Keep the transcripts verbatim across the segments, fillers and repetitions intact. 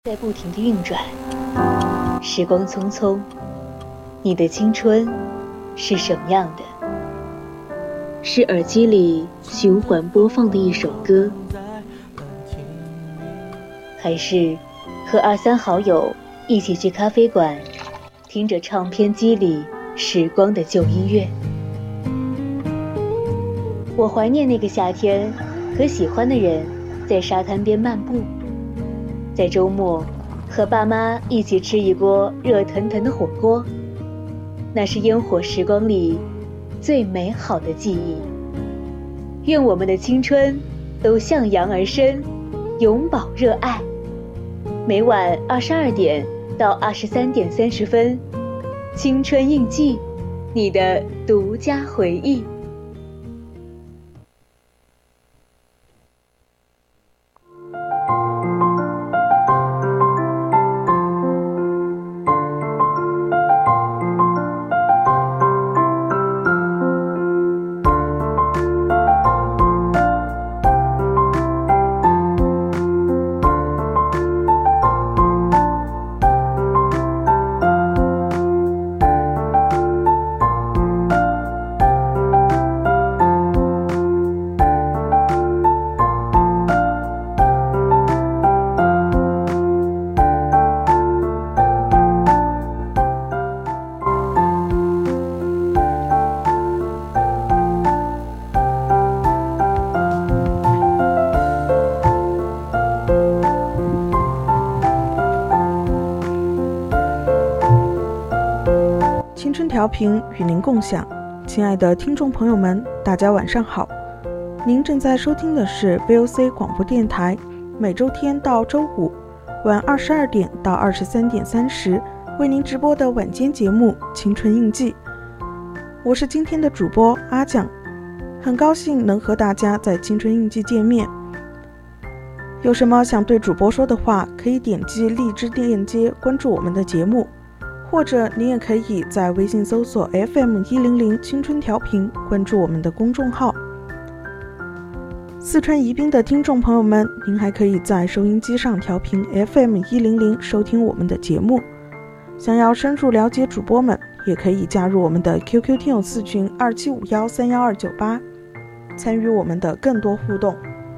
在不停地运转，时光匆匆，你的青春是什么样的？是耳机里循环播放的一首歌，还是和二三好友一起去咖啡馆，听着唱片机里时光的旧音乐？我怀念那个夏天，和喜欢的人在沙滩边漫步，在周末和爸妈一起吃一锅热腾腾的火锅，那是烟火时光里最美好的记忆。愿我们的青春都向阳而生，永葆热爱。每晚二十二点到二十三点三十分，青春印记，你的独家回忆。 青春调频与您共享，亲爱的听众朋友们，大家晚上好。您正在收听的是 V O C 广播电台，每周天到周五晚二十二点到二十三点三十为您直播的晚间节目《青春印记》。我是今天的主播阿酱，很高兴能和大家在《青春印记》见面。有什么想对主播说的话，可以点击荔枝链接关注我们的节目。或者你也可以在微信搜索 F M 一零零 青春调频，关注我们的公众号。四川宜宾的听众朋友们，您还可以在收音机上调频 F M 一零零收听我们的节目。想要深入了解主播们，也可以加入我们的 Q Q 听友四群二七五一三一二九八，参与我们的更多互动。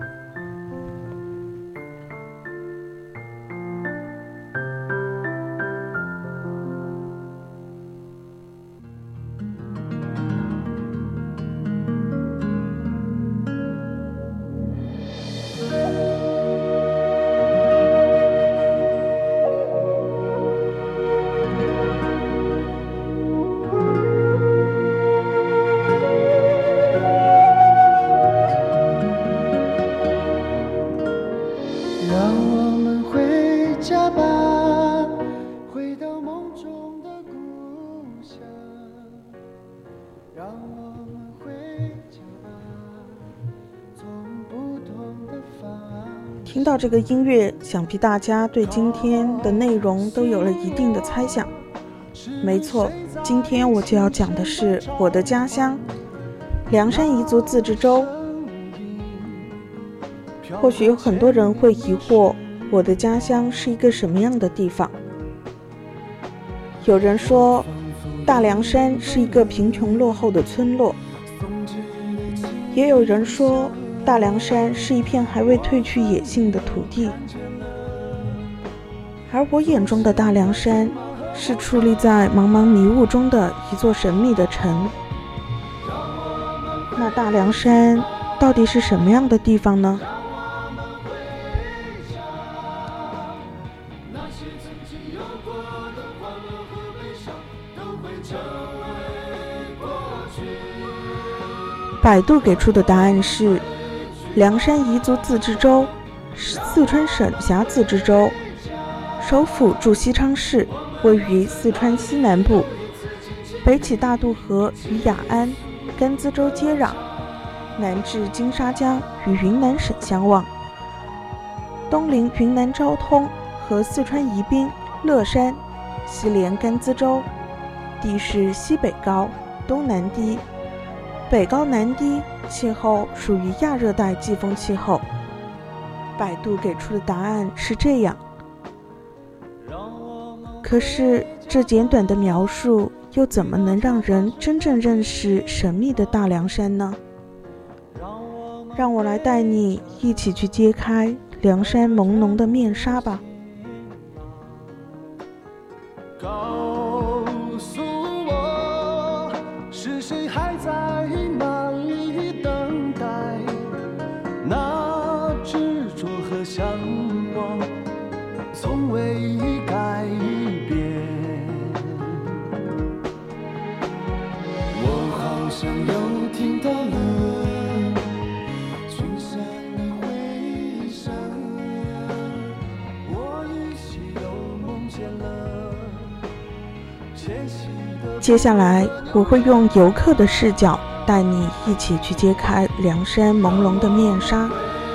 听到这个音乐，想必大家对今天的内容都有了一定的猜想。没错，今天我就要讲的是我的家乡凉山彝族自治州。或许有很多人会疑惑，我的家乡是一个什么样的地方？有人说大凉山是一个贫穷落后的村落，也有人说大凉山是一片还未褪去野性的土地，而我眼中的大凉山是矗立在茫茫迷雾中的一座神秘的城。那大凉山到底是什么样的地方呢？百度给出的答案是凉山彝族自治州，四川省辖自治州，首府驻西昌市，位于四川西南部，北起大渡河与雅安、甘孜州接壤，南至金沙江与云南省相望，东临云南昭通和四川宜宾、乐山，西连甘孜州，地势西北高，东南低，北高南低，气候属于亚热带季风气候。百度给出的答案是这样： 可是这简短的描述又怎么能让人真正认识神秘的大凉山呢？让我来带你一起去揭开凉山朦胧的面纱吧。 告诉我，是谁还在那里等待？那执着和向往从未改变。我好像又听到了群山的回声，我依稀又梦见了前夕的。 接下来我会用游客的视角带你一起去揭开凉山朦胧的面纱。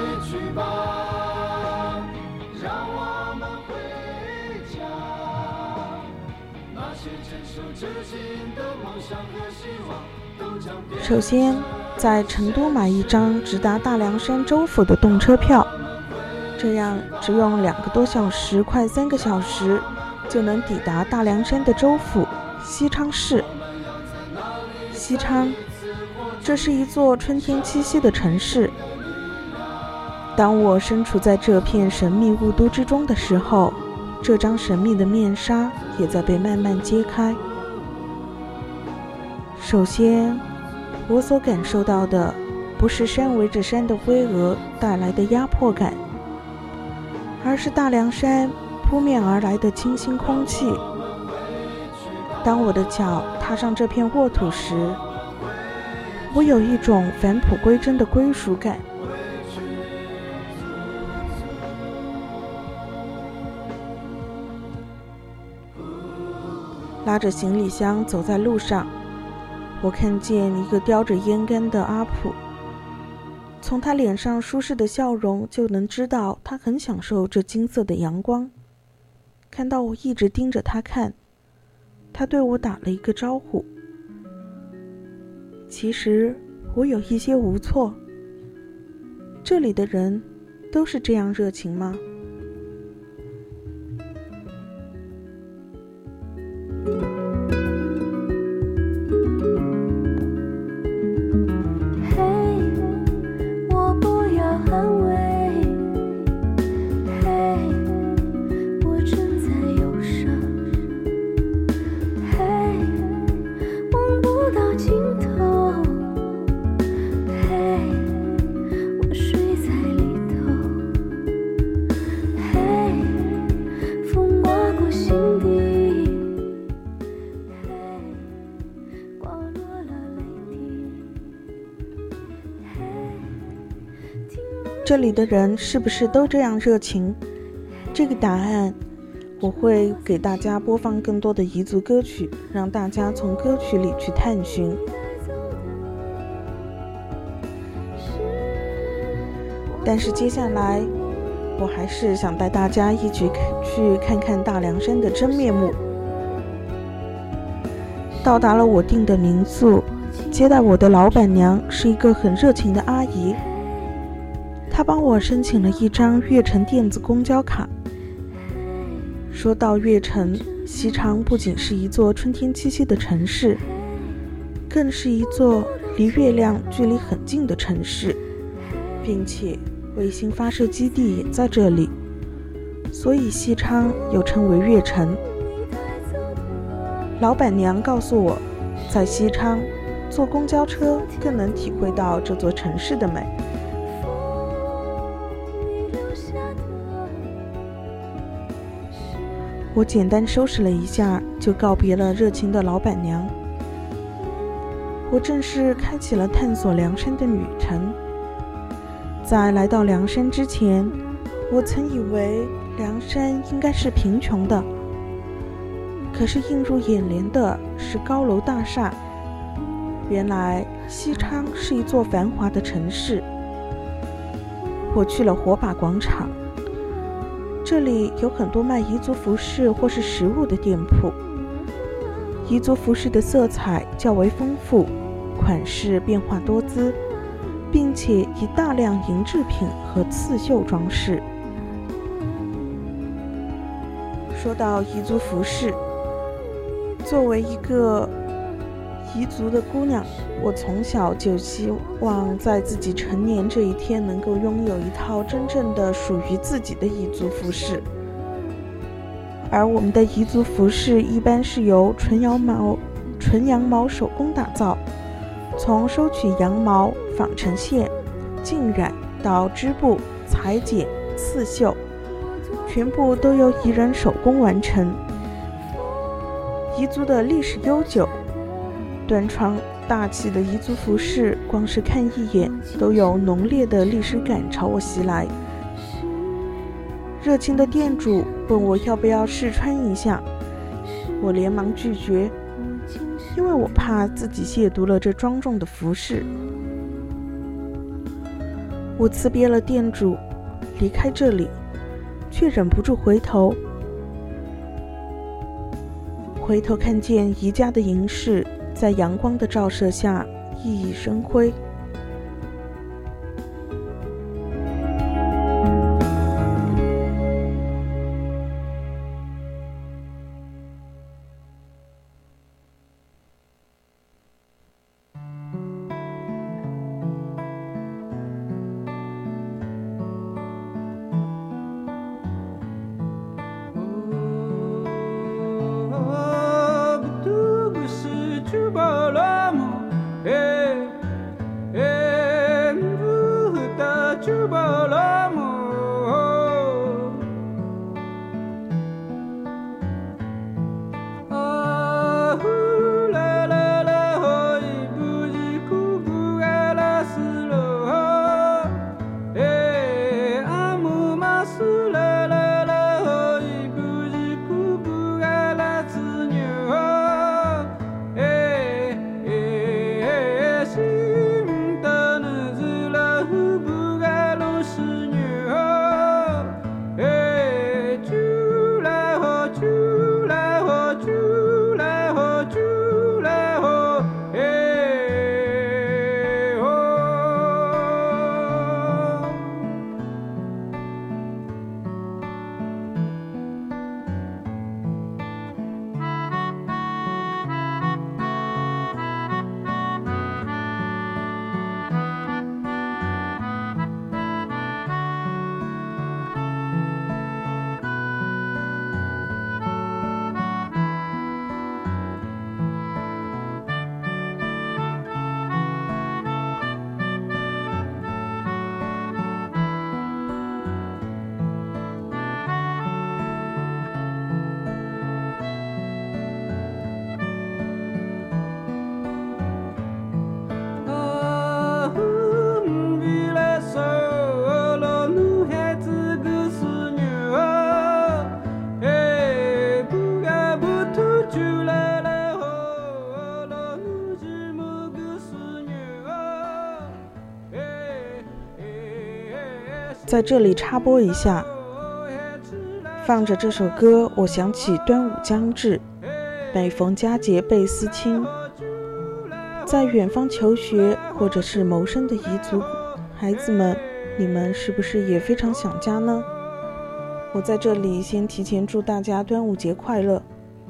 首先，在成都买一张直达大凉山州府的动车票，这样只用两个多小时，快三个小时就能抵达大凉山的州府西昌市。西昌，这是一座春天栖息的城市。当我身处在这片神秘雾都之中的时候，这张神秘的面纱也在被慢慢揭开。首先，我所感受到的不是山围着山的巍峨带来的压迫感，而是大凉山扑面而来的清新空气。当我的脚踏上这片沃土时，我有一种返璞归真的归属感。拉着行李箱走在路上，我看见一个叼着烟杆的阿普，从他脸上舒适的笑容就能知道他很享受这金色的阳光。看到我一直盯着他看，他对我打了一个招呼。其实我有一些无措，这里的人都是这样热情吗？这里的人是不是都这样热情？这个答案我会给大家播放更多的彝族歌曲，让大家从歌曲里去探寻。但是接下来我还是想带大家一起去看看大凉山的真面目。到达了我订的民宿，接待我的老板娘是一个很热情的阿姨，她帮我申请了一张悦城电子公交卡。说到悦城，西昌不仅是一座春天栖息的城市，更是一座离月亮距离很近的城市，并且卫星发射基地也在这里，所以西昌又称为悦城。老板娘告诉我，在西昌坐公交车更能体会到这座城市的美。我简单收拾了一下，就告别了热情的老板娘。我正式开启了探索凉山的旅程。在来到凉山之前，我曾以为凉山应该是贫穷的，可是映入眼帘的是高楼大厦。原来西昌是一座繁华的城市。我去了火把广场，这里有很多卖彝族服饰或是食物的店铺。彝族服饰的色彩较为丰富，款式变化多姿，并且以大量银制品和刺绣装饰。 说到彝族服饰，作为一个彝族的姑娘，我从小就希望在自己成年这一天能够拥有一套真正的属于自己的彝族服饰。而我们的彝族服饰一般是由纯羊毛纯羊毛手工打造，从收取羊毛、纺成线、浸染到织布、裁剪、刺绣，全部都由彝人手工完成。彝族的历史悠久，端庄大气的彝族服饰，光是看一眼都有浓烈的历史感朝我袭来。热情的店主问我要不要试穿一下，我连忙拒绝，因为我怕自己亵渎了这庄重的服饰。我辞别了店主，离开这里，却忍不住回头。回头看见彝家的银饰在阳光的照射下熠熠生辉。在这里插播一下，放着这首歌，我想起端午将至，每逢佳节倍思亲。在远方求学或者是谋生的彝族孩子们，你们是不是也非常想家呢？我在这里先提前祝大家端午节快乐。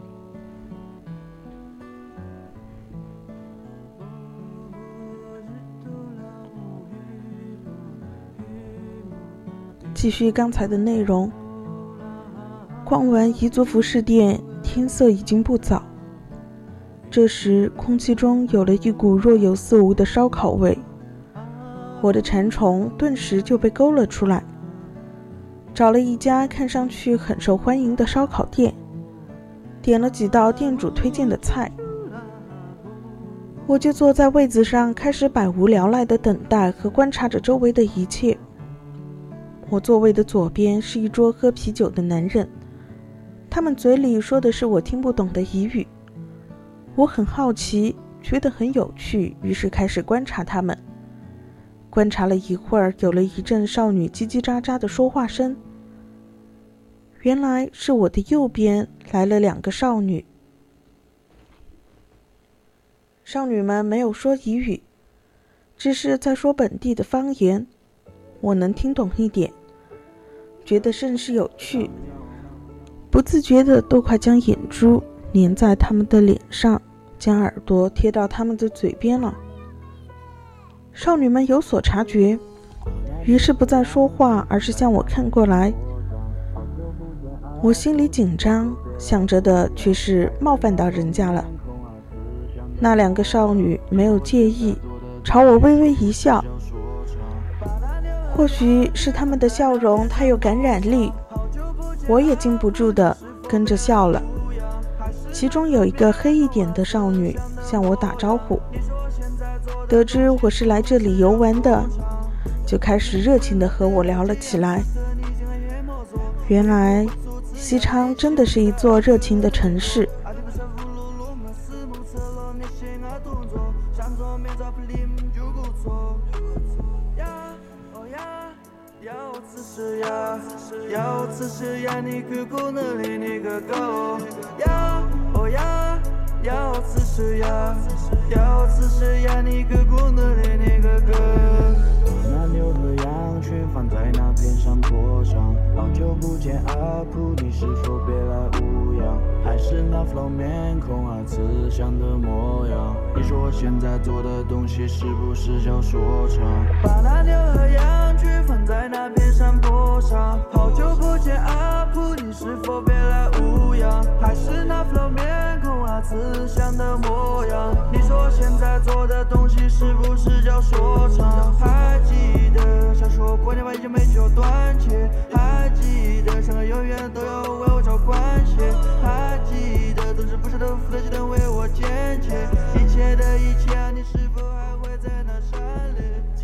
继续刚才的内容，逛完彝族服饰店，天色已经不早。这时空气中有了一股若有似无的烧烤味，我的馋虫顿时就被勾了出来，找了一家看上去很受欢迎的烧烤店，点了几道店主推荐的菜。我就坐在位子上，开始百无聊赖地等待和观察着周围的一切。我座位的左边是一桌喝啤酒的男人，他们嘴里说的是我听不懂的彝语。我很好奇，觉得很有趣，于是开始观察他们。观察了一会儿，有了一阵少女叽叽喳喳的说话声。原来是我的右边来了两个少女。少女们没有说彝语，只是在说本地的方言，我能听懂一点，觉得甚是有趣。 不自觉的都快将眼珠粘在他们的脸上，将耳朵贴到他们的嘴边了。少女们有所察觉，于是不再说话，而是向我看过来。我心里紧张，想着的却是冒犯到人家了。那两个少女没有介意，朝我微微一笑。或许是他们的笑容太有感染力，我也禁不住的跟着笑了。其中有一个黑一点的少女向我打招呼，得知我是来这里游玩的，就开始热情地和我聊了起来。原来西昌真的是一座热情的城市。 那牛和羊群放在那片山坡上，好久不见阿普，你是否别来无恙？还是那 flow 面孔啊，慈祥的模样。你说我现在做的东西是不是叫说唱？把那牛和羊群放在那片山坡上，好久不见阿普，你是否别来无恙？还是那 flow 面孔啊，慈祥的模样。你说我现在做的东西是不是叫说唱？还记得小时候过年把一件美酒端切，还记得上课永远都要为我找关系，还记得总是不舍得负责记得为我坚切，一切的一切啊，你是否还会在那山里？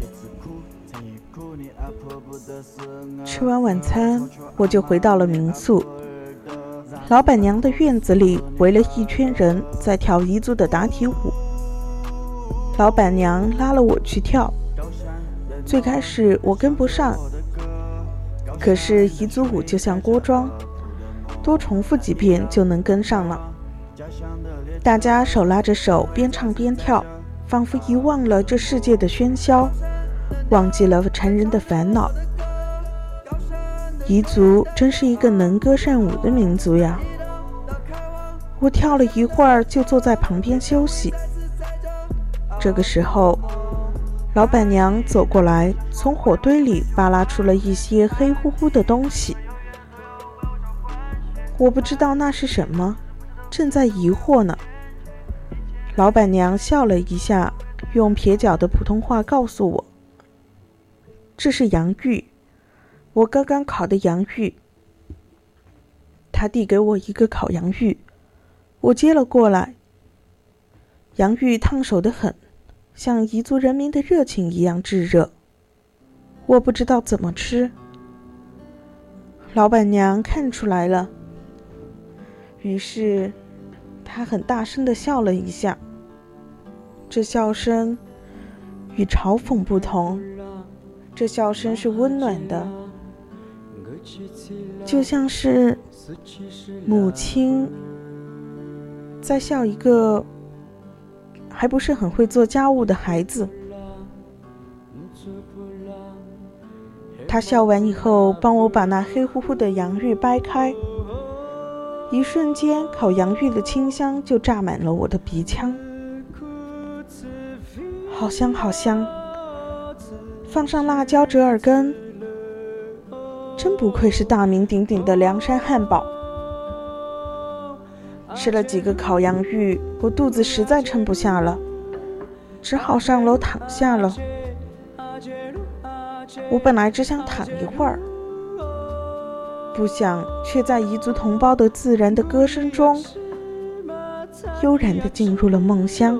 吃完晚餐，我就回到了民宿。老板娘的院子里围了一圈人在跳彝族的打体舞，老板娘拉了我去跳。最开始我跟不上，可是彝族舞就像锅庄，多重复几遍就能跟上了。大家手拉着手，边唱边跳，仿佛遗忘了这世界的喧嚣，忘记了缠人的烦恼。彝族真是一个能歌善舞的民族呀！我跳了一会儿，就坐在旁边休息。这个时候，老板娘走过来，从火堆里扒拉出了一些黑乎乎的东西。我不知道那是什么，正在疑惑呢。老板娘笑了一下，用撇脚的普通话告诉我，这是洋芋，我刚刚烤的洋芋。她递给我一个烤洋芋，我接了过来。洋芋烫手得很，像彝族人民的热情一样炙热，我不知道怎么吃。老板娘看出来了，于是她很大声地笑了一下，这笑声与嘲讽不同，这笑声是温暖的，就像是母亲在笑一个还不是很会做家务的孩子。他笑完以后，帮我把那黑乎乎的洋芋掰开，一瞬间烤洋芋的清香就炸满了我的鼻腔，好香好香，放上辣椒折耳根，真不愧是大名鼎鼎的梁山汉堡。吃了几个烤洋芋，我肚子实在撑不下了，只好上楼躺下了。我本来只想躺一会儿，不想却在彝族同胞的自然的歌声中悠然地进入了梦乡。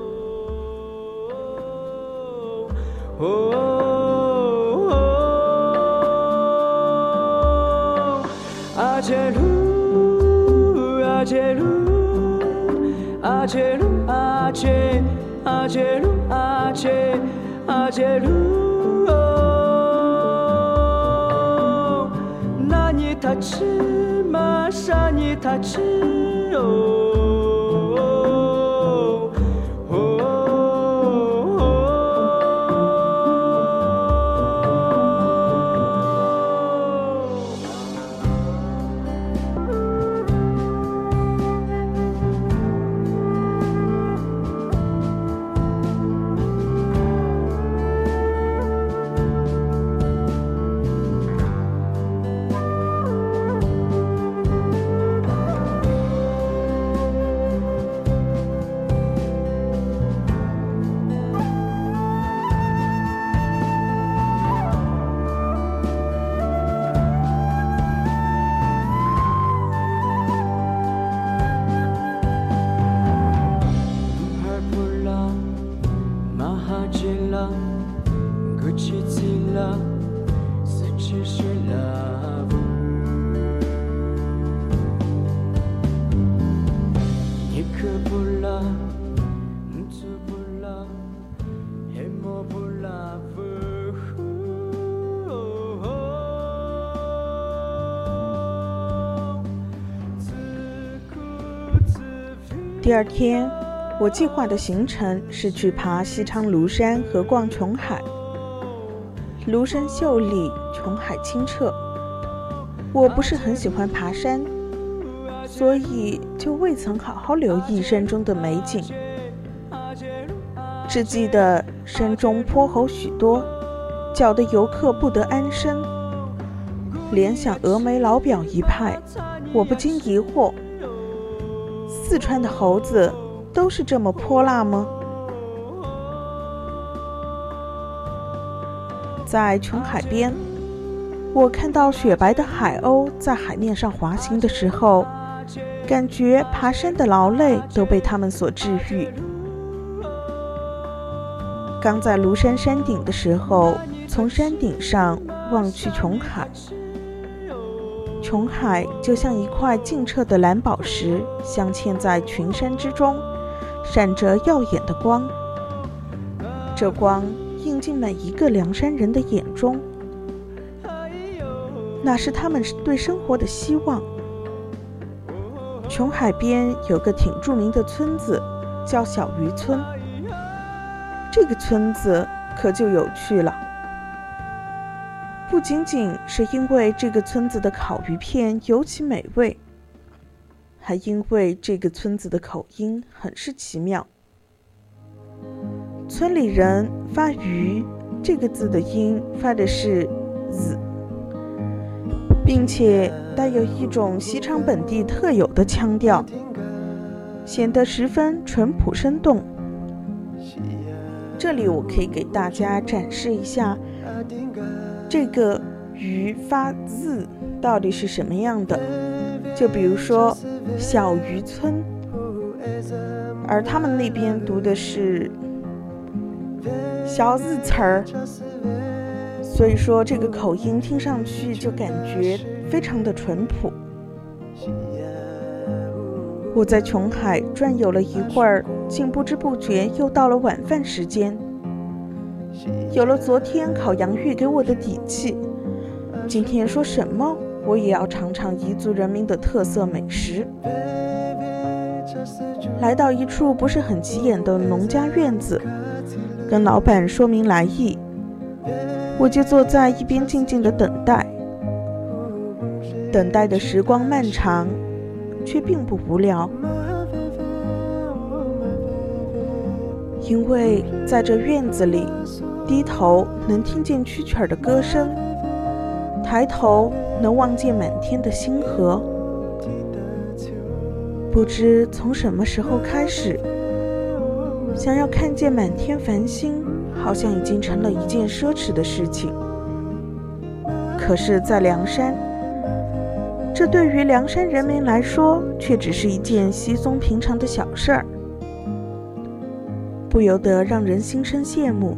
阿切鲁阿切鲁阿切鲁阿切阿切鲁阿切阿切鲁那你他吃嘛啥你他吃哦第二天，我计划的行程是去爬西昌庐山和逛琼海。庐山秀丽，琼海清澈。我不是很喜欢爬山，所以就未曾好好留意山中的美景。只记得山中坡猴许多，搅得游客不得安生。联想峨眉老表一派，我不禁疑惑：四川的猴子都是这么泼辣吗？在琼海边，我看到雪白的海鸥在海面上滑行的时候，感觉爬山的劳累都被它们所治愈。刚在庐山山顶的时候，从山顶上望去琼海，琼海就像一块净澈的蓝宝石，镶嵌在群山之中，闪着耀眼的光。这光映进每一个凉山人的眼中，那是他们对生活的希望。琼海边有个挺著名的村子，叫小渔村。这个村子可就有趣了，不仅仅是因为这个村子的烤鱼片尤其美味，还因为这个村子的口音很是奇妙。村里人发鱼这个字的音发的是 z， 并且带有一种西昌本地特有的腔调，显得十分淳朴生动。这里我可以给大家展示一下这个鱼发字到底是什么样的。就比如说小渔村，而他们那边读的是小字词儿，所以说这个口音听上去就感觉非常的淳朴。我在琼海转悠了一会儿，竟不知不觉又到了晚饭时间。有了昨天烤洋芋给我的底气，今天说什么我也要尝尝彝族人民的特色美食。来到一处不是很起眼的农家院子，跟老板说明来意，我就坐在一边静静的等待。等待的时光漫长，却并不无聊，因为在这院子里，低头能听见蛐蛐儿的歌声，抬头能望见满天的星河。不知从什么时候开始，想要看见满天繁星，好像已经成了一件奢侈的事情。可是在凉山，这对于凉山人民来说却只是一件稀松平常的小事儿，不由得让人心生羡慕。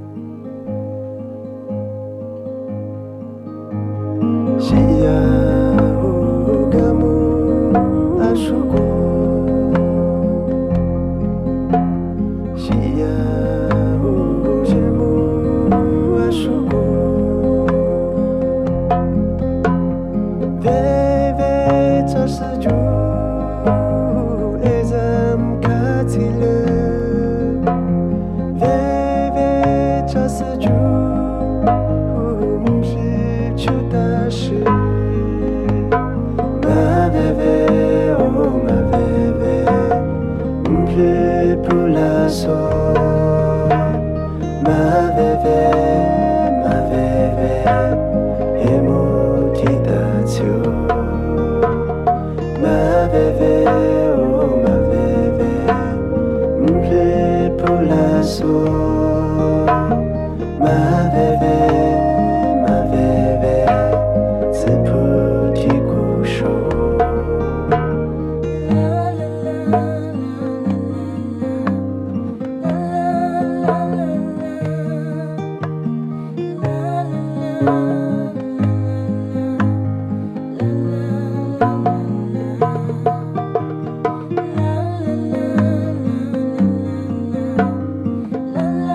啦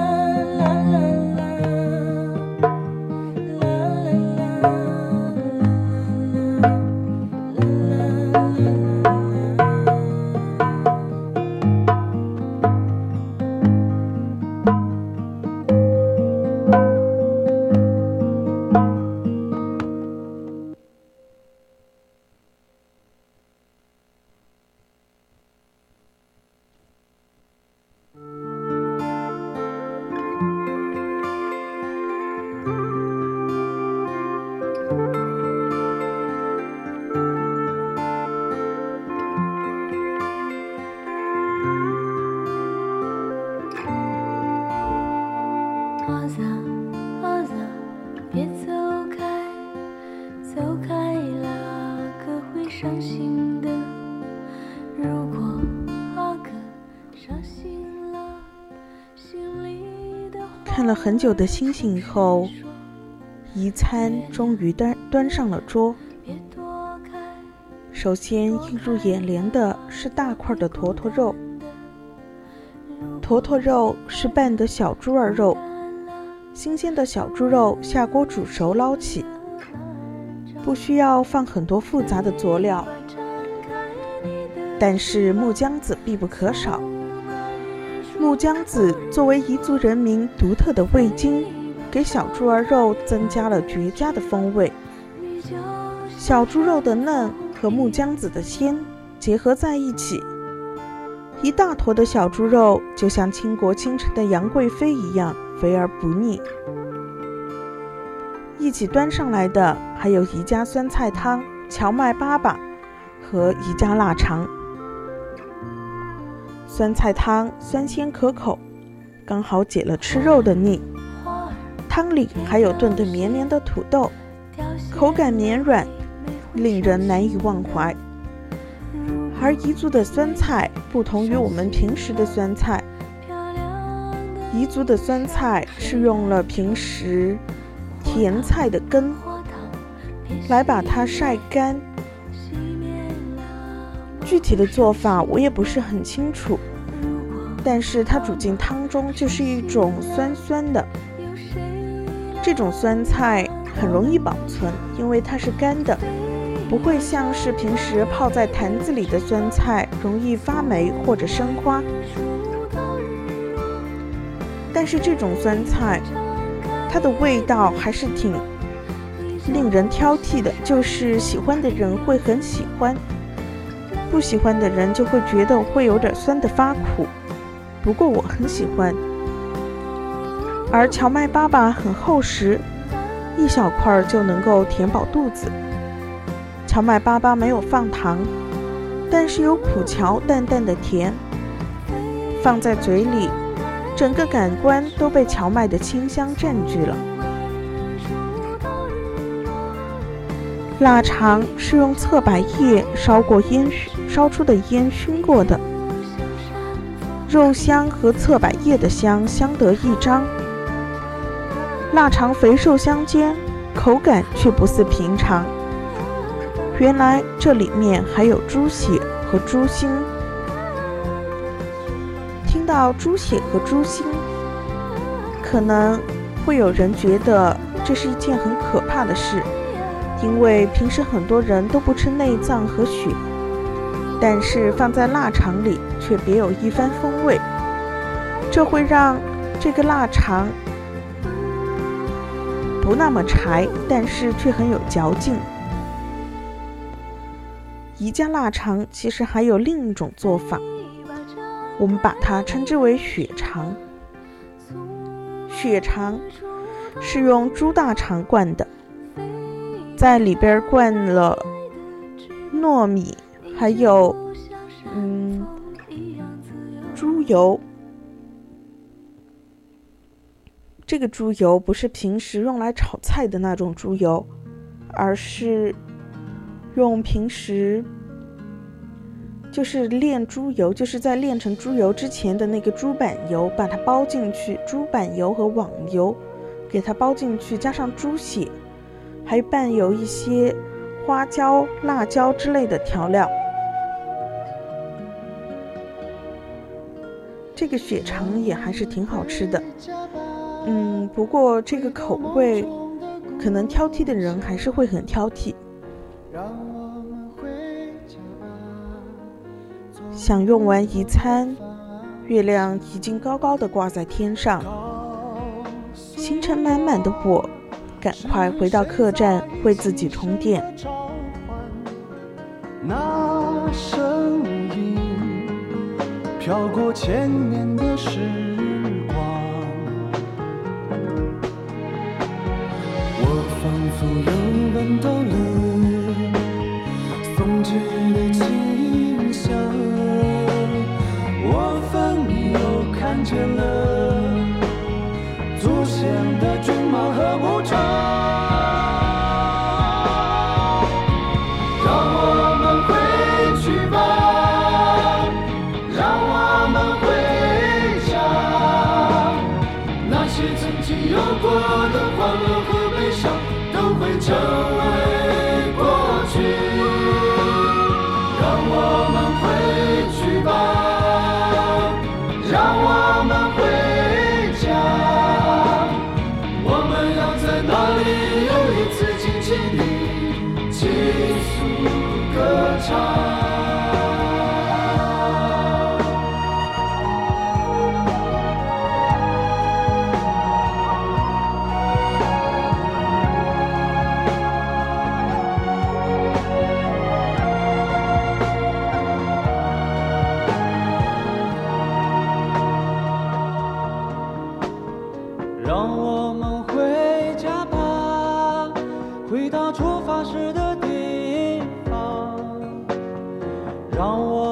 看了很久的星星以后，一餐终于端端上了桌。首先映入眼帘的是大块的坨坨肉，坨坨肉是拌的小猪耳肉，新鲜的小猪肉下锅煮熟捞起，不需要放很多复杂的佐料，但是木姜子必不可少。木姜子作为彝族人民独特的味精，给小猪耳肉增加了绝佳的风味。小猪肉的嫩和木姜子的鲜结合在一起，一大坨的小猪肉就像倾国倾城的杨贵妃一样肥而不腻。一起端上来的还有宜家酸菜汤、荞麦粑粑和宜家腊肠。酸菜汤酸鲜可口，刚好解了吃肉的腻。汤里还有炖得绵绵的土豆，口感绵软，令人难以忘怀。而彝族的酸菜不同于我们平时的酸菜，彝族的酸菜是用了平时甜菜的根来把它晒干，具体的做法我也不是很清楚，但是它煮进汤中就是一种酸酸的。这种酸菜很容易保存，因为它是干的，不会像是平时泡在坛子里的酸菜容易发霉或者生花。但是这种酸菜它的味道还是挺令人挑剔的，就是喜欢的人会很喜欢，不喜欢的人就会觉得会有点酸得发苦，不过我很喜欢。而荞麦粑粑很厚实，一小块就能够填饱肚子。荞麦粑粑没有放糖，但是有苦荞淡淡的甜，放在嘴里，整个感官都被荞麦的清香占据了。腊肠是用侧柏叶烧过烟烧出的烟熏过的，肉香和侧柏叶的香相得益彰。腊肠肥瘦相间，口感却不似平常。原来这里面还有猪血和猪心。听到猪血和猪心，可能会有人觉得这是一件很可怕的事，因为平时很多人都不吃内脏和血，但是放在腊肠里却别有一番风味，这会让这个腊肠不那么柴，但是却很有嚼劲。宜家腊肠其实还有另一种做法，我们把它称之为血肠。血肠是用猪大肠灌的，在里边灌了糯米，还有嗯猪油。这个猪油不是平时用来炒菜的那种猪油，而是用平时就是炼猪油，就是在炼成猪油之前的那个猪板油，把它包进去，猪板油和网油给它包进去，加上猪血，还伴有一些花椒、辣椒之类的调料。这个血肠也还是挺好吃的，嗯，不过这个口味可能挑剔的人还是会很挑剔。享用完一餐，月亮已经高高的挂在天上，行程满满的我赶快回到客栈为自己充电。 那声音飘过千年的时光，我仿佛又闻到了松枝的清香，我仿又看见了祖先的骏马和武装。回家。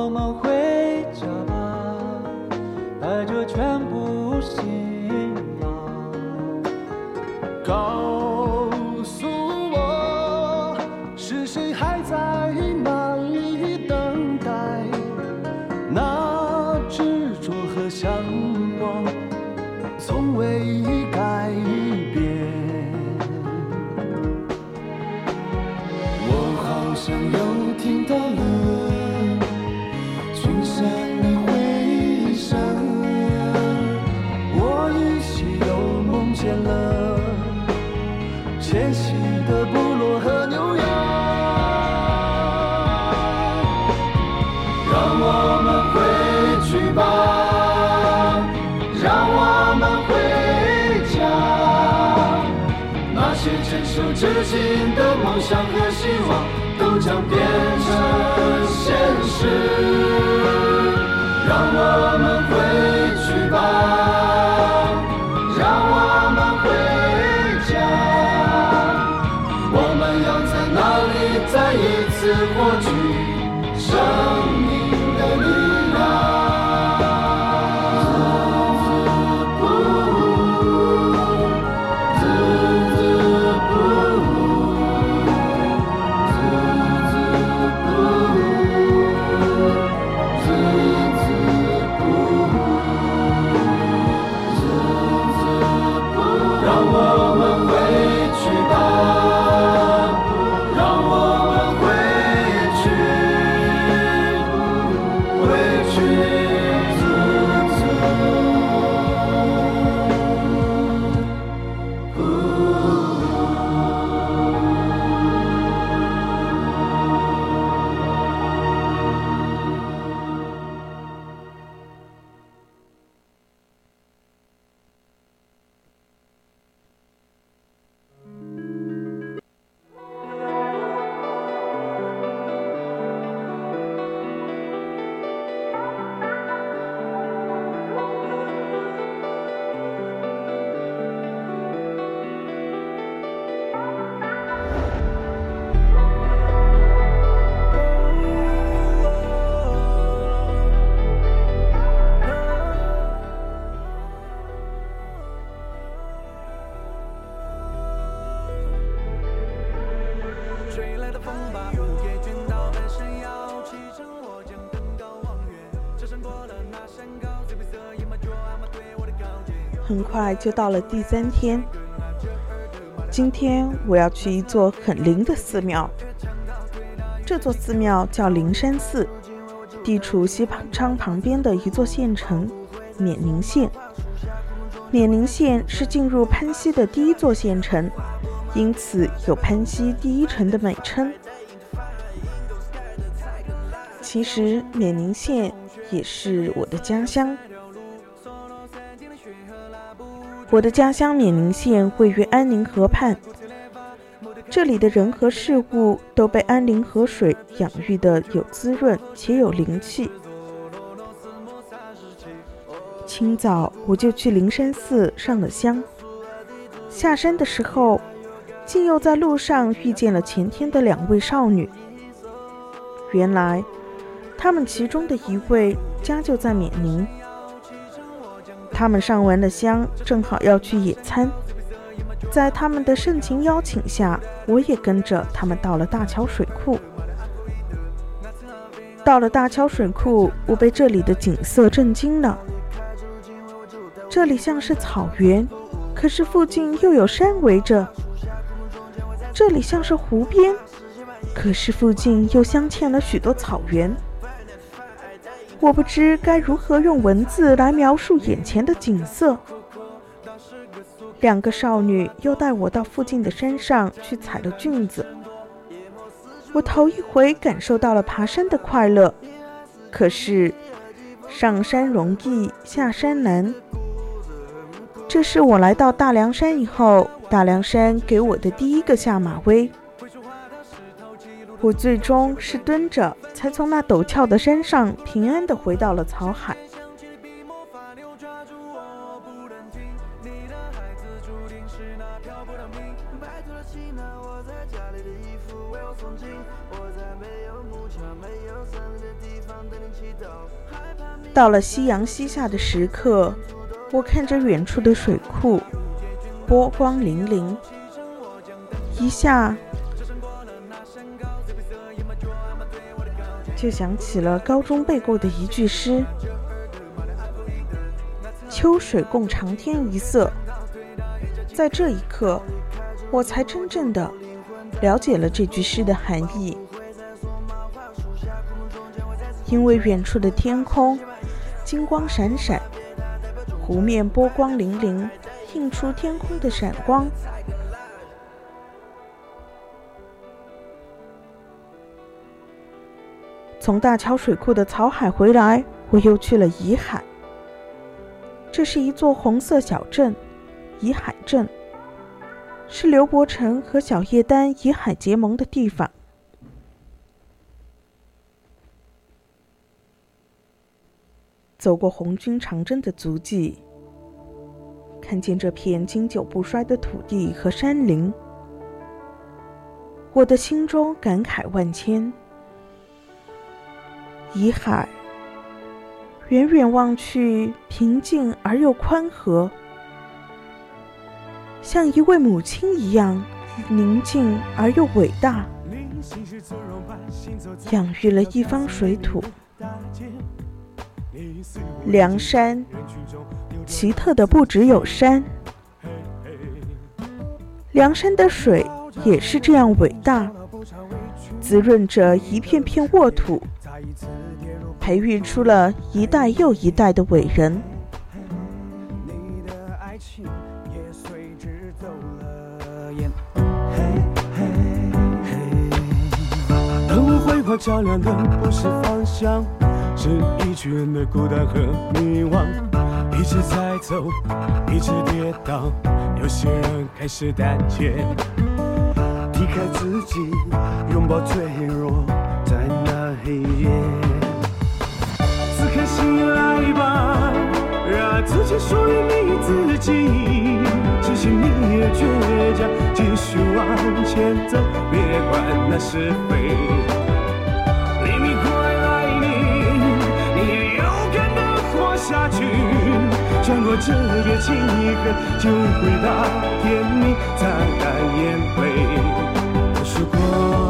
们回家吧，带着全部行囊。告诉我，是谁还在那里等待？那执着和向往，从未改变。我好像又听到了群山的回声，我依稀又梦见了迁徙的部落和牛羊。让我们回去吧，让我们回家，那些坚守至今的梦想和希望都将变成现实。让我们回去吧，让我们回家，我们要在哪里再一次获取生命的力量。 很快就到了第三天，今天我要去一座很灵的寺庙。这座寺庙叫灵山寺，地处西昌旁边的一座县城冕宁县。冕宁县是进入潘西的第一座县城，因此有潘西第一城的美称。其实冕宁县也是我的家乡。我的家乡冕宁县位于安宁河畔，这里的人和事物都被安宁河水养育得有滋润且有灵气。清早我就去灵山寺上了香，下山的时候竟又在路上遇见了前天的两位少女。原来她们其中的一位家就在冕宁，他们上完了香，正好要去野餐。在他们的盛情邀请下，我也跟着他们到了大桥水库。到了大桥水库，我被这里的景色震惊了。这里像是草原，可是附近又有山围着。这里像是湖边，可是附近又镶嵌了许多草原。我不知该如何用文字来描述眼前的景色。两个少女又带我到附近的山上去采了菌子。我头一回感受到了爬山的快乐，可是上山容易下山难。这是我来到大凉山以后，大凉山给我的第一个下马威。我最终是蹲着才从那陡峭的山上平安地回到了草海。 我在没有木桥没有森林的地方等你起到了夕阳西下的时刻，我看着远处的水库，波光粼粼，一下就想起了高中背过的一句诗：秋水共长天一色。在这一刻，我才真正的了解了这句诗的含义。因为远处的天空金光闪闪，湖面波光粼粼，映出天空的闪光。从大桥水库的草海回来，我又去了沂海。这是一座红色小镇，沂海镇，是刘伯承和小叶丹沂海结盟的地方。走过红军长征的足迹，看见这片经久不衰的土地和山林，我的心中感慨万千。沂海远远望去，平静而又宽和，像一位母亲一样宁静而又伟大，养育了一方水土。梁山奇特的不只有山，梁山的水也是这样伟大，滋润着一片片沃土，培育出了一代又一代的伟人。 当我挥霍照亮的不是方向，是一群人的孤单和迷惘，一直在走，一直跌倒，有些人开始胆怯，踢开自己，拥抱脆弱，在那黑夜。此刻醒来吧，让自己属于你自己，执行你的倔强，继续往前走，别管那是非。黎明快来临，你也勇敢地活下去，穿过这个漆黑，就回到天明，擦干眼泪。如果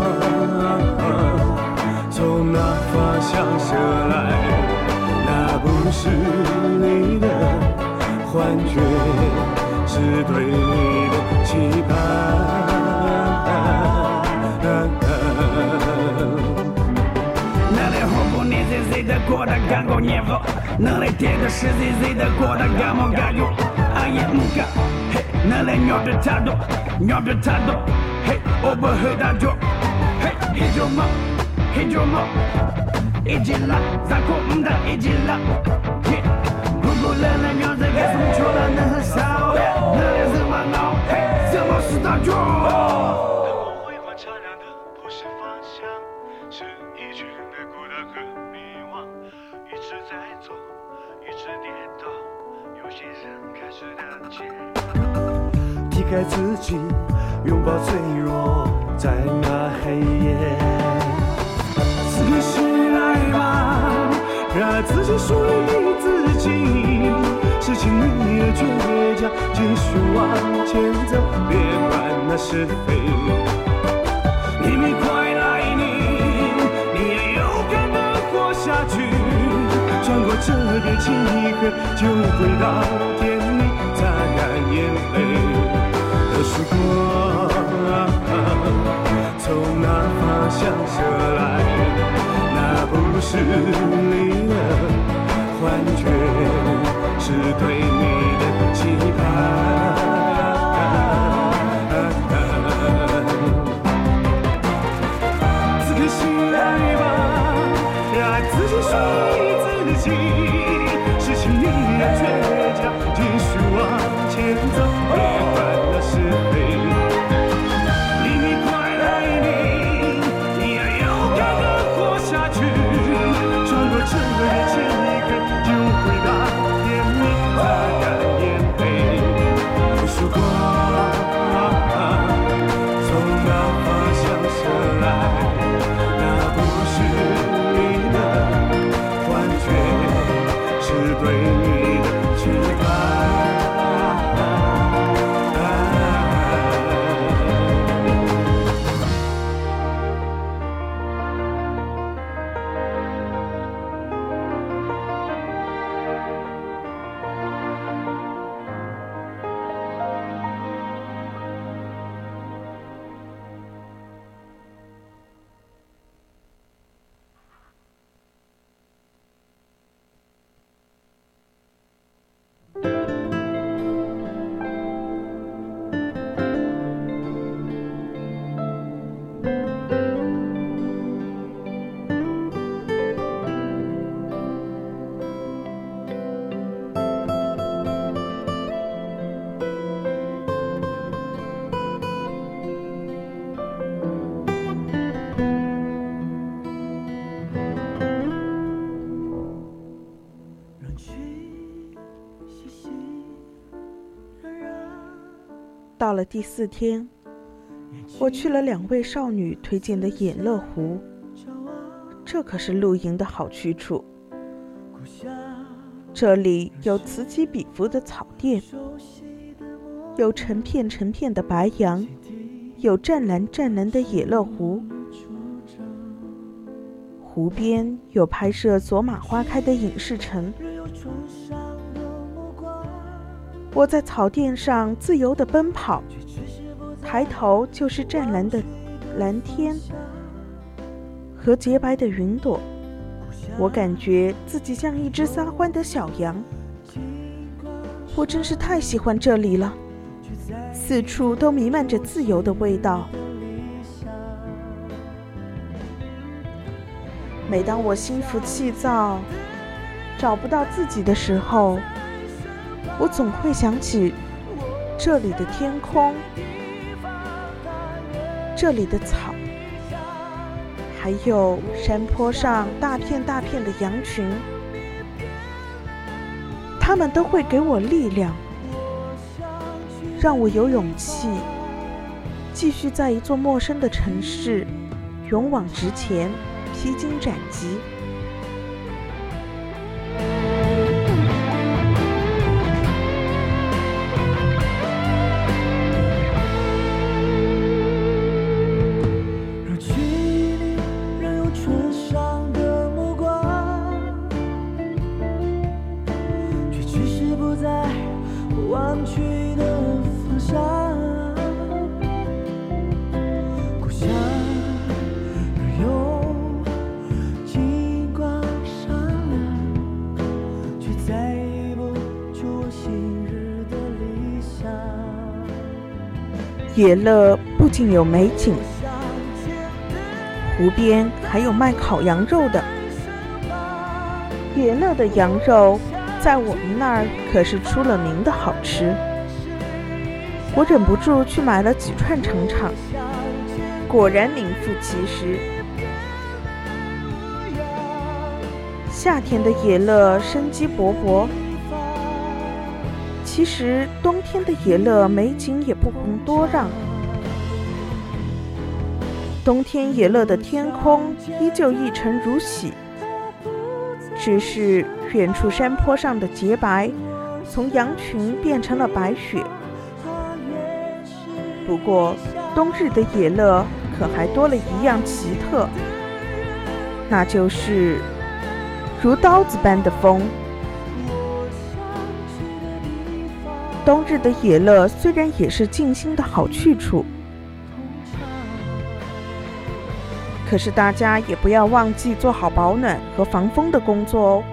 从那方向射来，那不是你的幻觉，是对你的期盼。 能来红过年谁谁的过得干过年后，能来天的是谁谁的过得干么干过，俺也不干。嘿，能来鸟的太多，鸟的太多。嘿，我不会打脚。嘿，一脚毛，一脚毛，一起拉，咱可唔得一起拉。嘿，如果来来鸟这个送球了，能很少，能来什么闹？嘿，什么是打脚？ 踢开自己，拥抱脆弱，在那黑夜。此刻醒来吧，让自己属于你自己，拾起你的倔强，继续往前走，别管那是非。黎明快来临，你也勇敢地活下去，穿过这片漆黑，就回到天明，擦干眼泪。如果从那方向射来，那不是你的幻觉，是对你的期盼。此刻醒来吧，让自己属于自己，拾起你的倔强，继续往前走，别管那是非。黎明快来临，你要勇敢地活下去，穿过这个漆黑，就回到天明，擦干眼泪。如果从那方向射来，那不是你的幻到了第四天，我去了两位少女推荐的野乐湖，这可是露营的好去处。这里有此起彼伏的草甸，有成片成片的白杨，有湛蓝湛蓝的野乐湖。湖边有拍摄左马花开的影视城。我在草甸上自由地奔跑，抬头就是湛蓝的蓝天和洁白的云朵，我感觉自己像一只撒欢的小羊。我真是太喜欢这里了，四处都弥漫着自由的味道。每当我心浮气躁，找不到自己的时候，我总会想起这里的天空，这里的草，还有山坡上大片大片的羊群，它们都会给我力量，让我有勇气继续在一座陌生的城市勇往直前，披荆斩棘。野乐不仅有美景，湖边还有卖烤羊肉的。野乐的羊肉在我们那儿可是出了名的好吃，我忍不住去买了几串尝尝，果然名副其实。夏天的野乐生机勃勃，其实冬天的野乐美景也不遑多让。冬天野乐的天空依旧一尘如洗，只是远处山坡上的洁白从羊群变成了白雪。不过冬日的野乐可还多了一样奇特，那就是如刀子般的风。冬日的野乐虽然也是静心的好去处，可是大家也不要忘记做好保暖和防风的工作哦。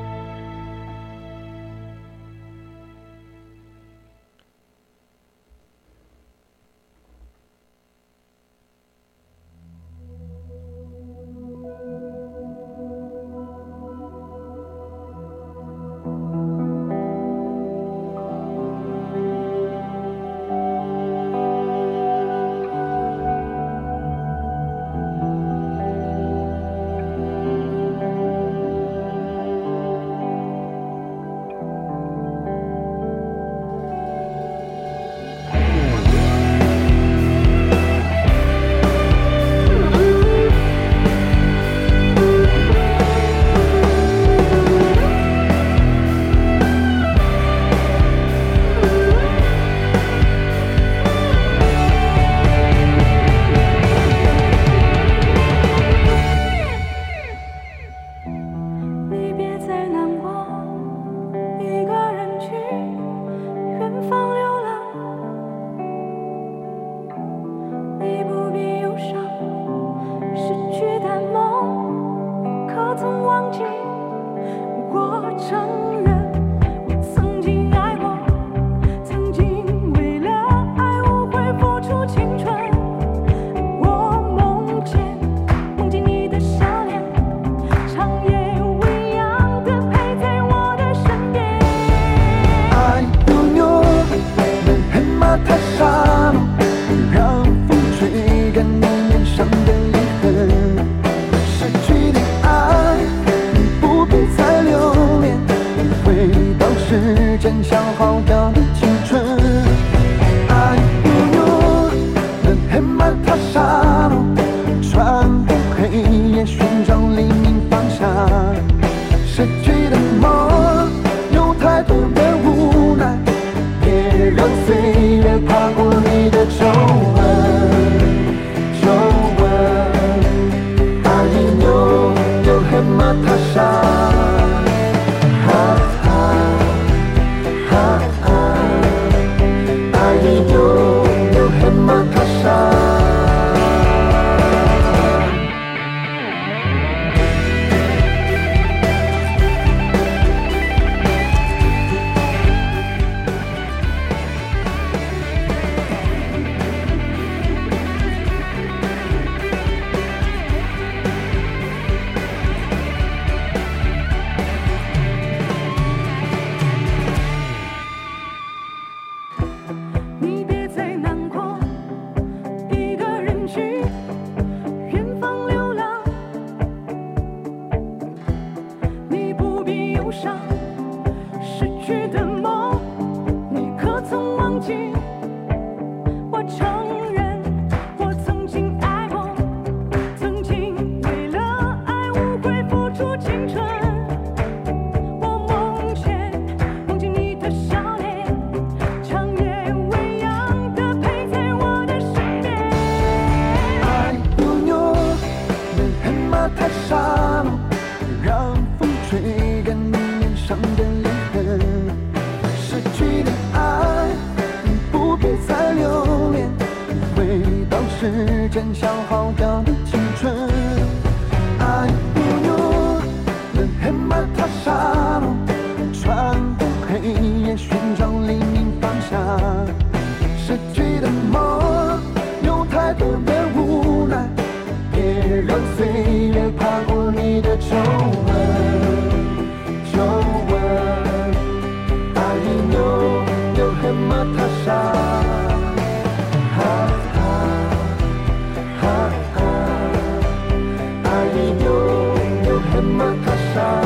情。我承认我曾经爱过，曾经为了爱无悔付出青春。我梦见梦见你的笑脸，长夜未央的陪在我的身边。 爱扭扭，人恨吗太傻了，让风吹干你脸上的泪痕。失去的爱不必再留恋，回到时间消耗掉的青春。爱扭扭，人恨吗太傻了，穿过黑夜寻找黎明方向。失去的梦有太多的无奈，别让岁月爬过你的皱纹，皱纹。爱一扭扭，恨吗太傻？哈哈哈哈，爱一扭扭，恨吗太傻？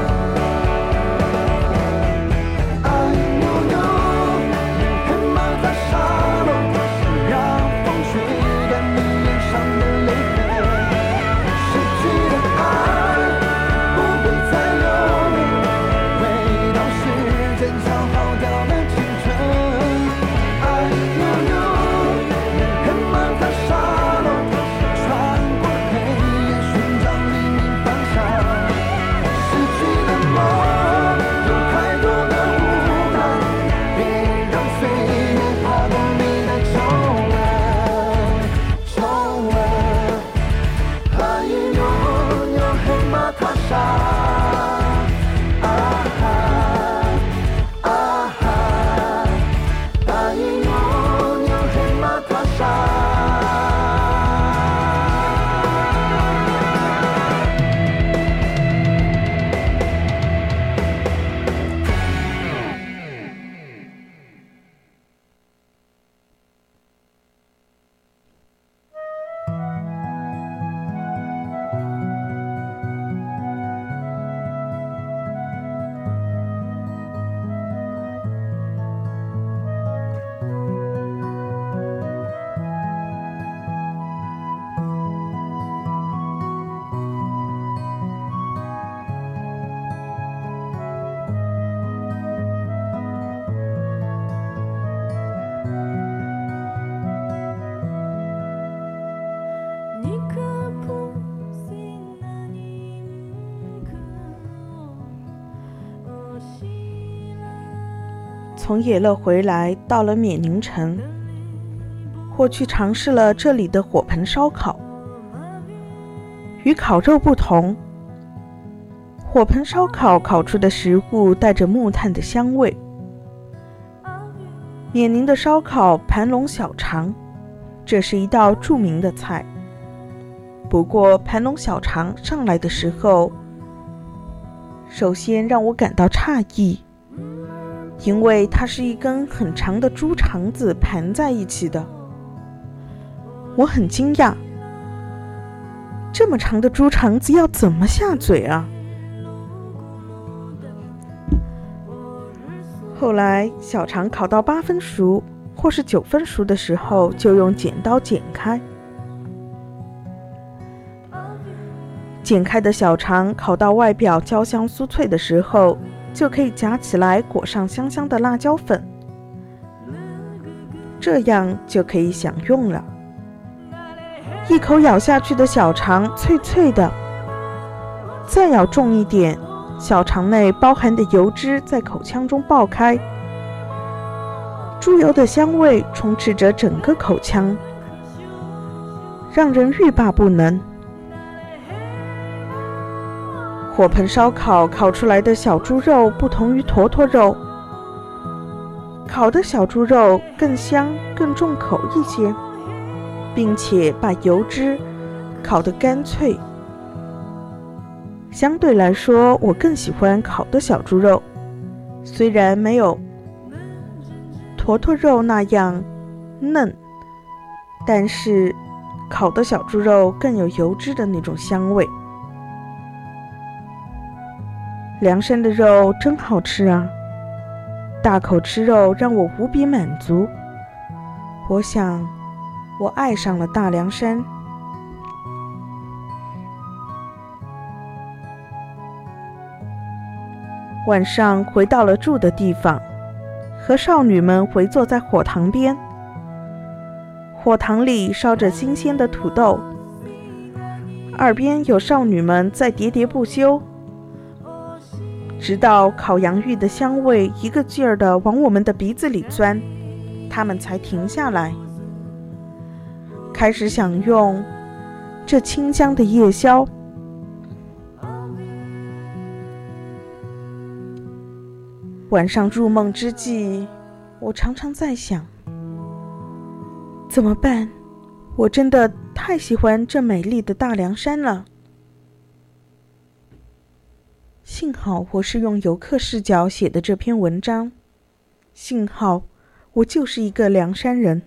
爱一扭扭，恨吗太傻了？让风吹干你脸上的泪痕。失去的爱不必再留恋，回到时间消耗掉了青春。爱扭扭，恨吗太傻了？穿过黑夜寻找黎明方向。失去的梦有太多的无奈，别让岁月爬过你的皱纹，皱纹。爱一扭扭，恨吗太傻？啊哈啊哈，爱一扭扭，恨吗太傻？ 从野乐回来，到了冕宁城，或去尝试了这里的火盆烧烤。与烤肉不同，火盆烧烤烤出的食物带着木炭的香味。冕宁的烧烤盘龙小肠，这是一道著名的菜。不过盘龙小肠上来的时候，首先让我感到诧异，因为它是一根很长的猪肠子盘在一起的。我很惊讶，这么长的猪肠子要怎么下嘴啊？后来小肠烤到八分熟或是九分熟的时候，就用剪刀剪开。剪开的小肠烤到外表焦香酥脆的时候，就可以夹起来裹上香香的辣椒粉，这样就可以享用了。一口咬下去的小肠脆脆的，再咬重一点，小肠内包含的油脂在口腔中爆开，猪油的香味充斥着整个口腔，让人欲罢不能。火盆烧烤烤出来的小猪肉不同于坨坨肉，烤的小猪肉更香更重口一些，并且把油脂烤得干脆。相对来说，我更喜欢烤的小猪肉，虽然没有坨坨肉那样嫩，但是烤的小猪肉更有油脂的那种香味。凉山的肉真好吃啊！ 大口吃肉让我无比满足。我想，我爱上了大凉山。晚上回到了住的地方，和少女们围坐在火塘边。火塘里烧着新鲜的土豆，耳边有少女们在喋喋不休，直到烤洋芋的香味一个劲儿地往我们的鼻子里钻，她们才停下来，开始享用这清香的夜宵。晚上入梦之际，我常常在想，怎么办？我真的太喜欢这美丽的大凉山了。幸好我是用游客视角写的这篇文章，幸好我就是一个凉山人。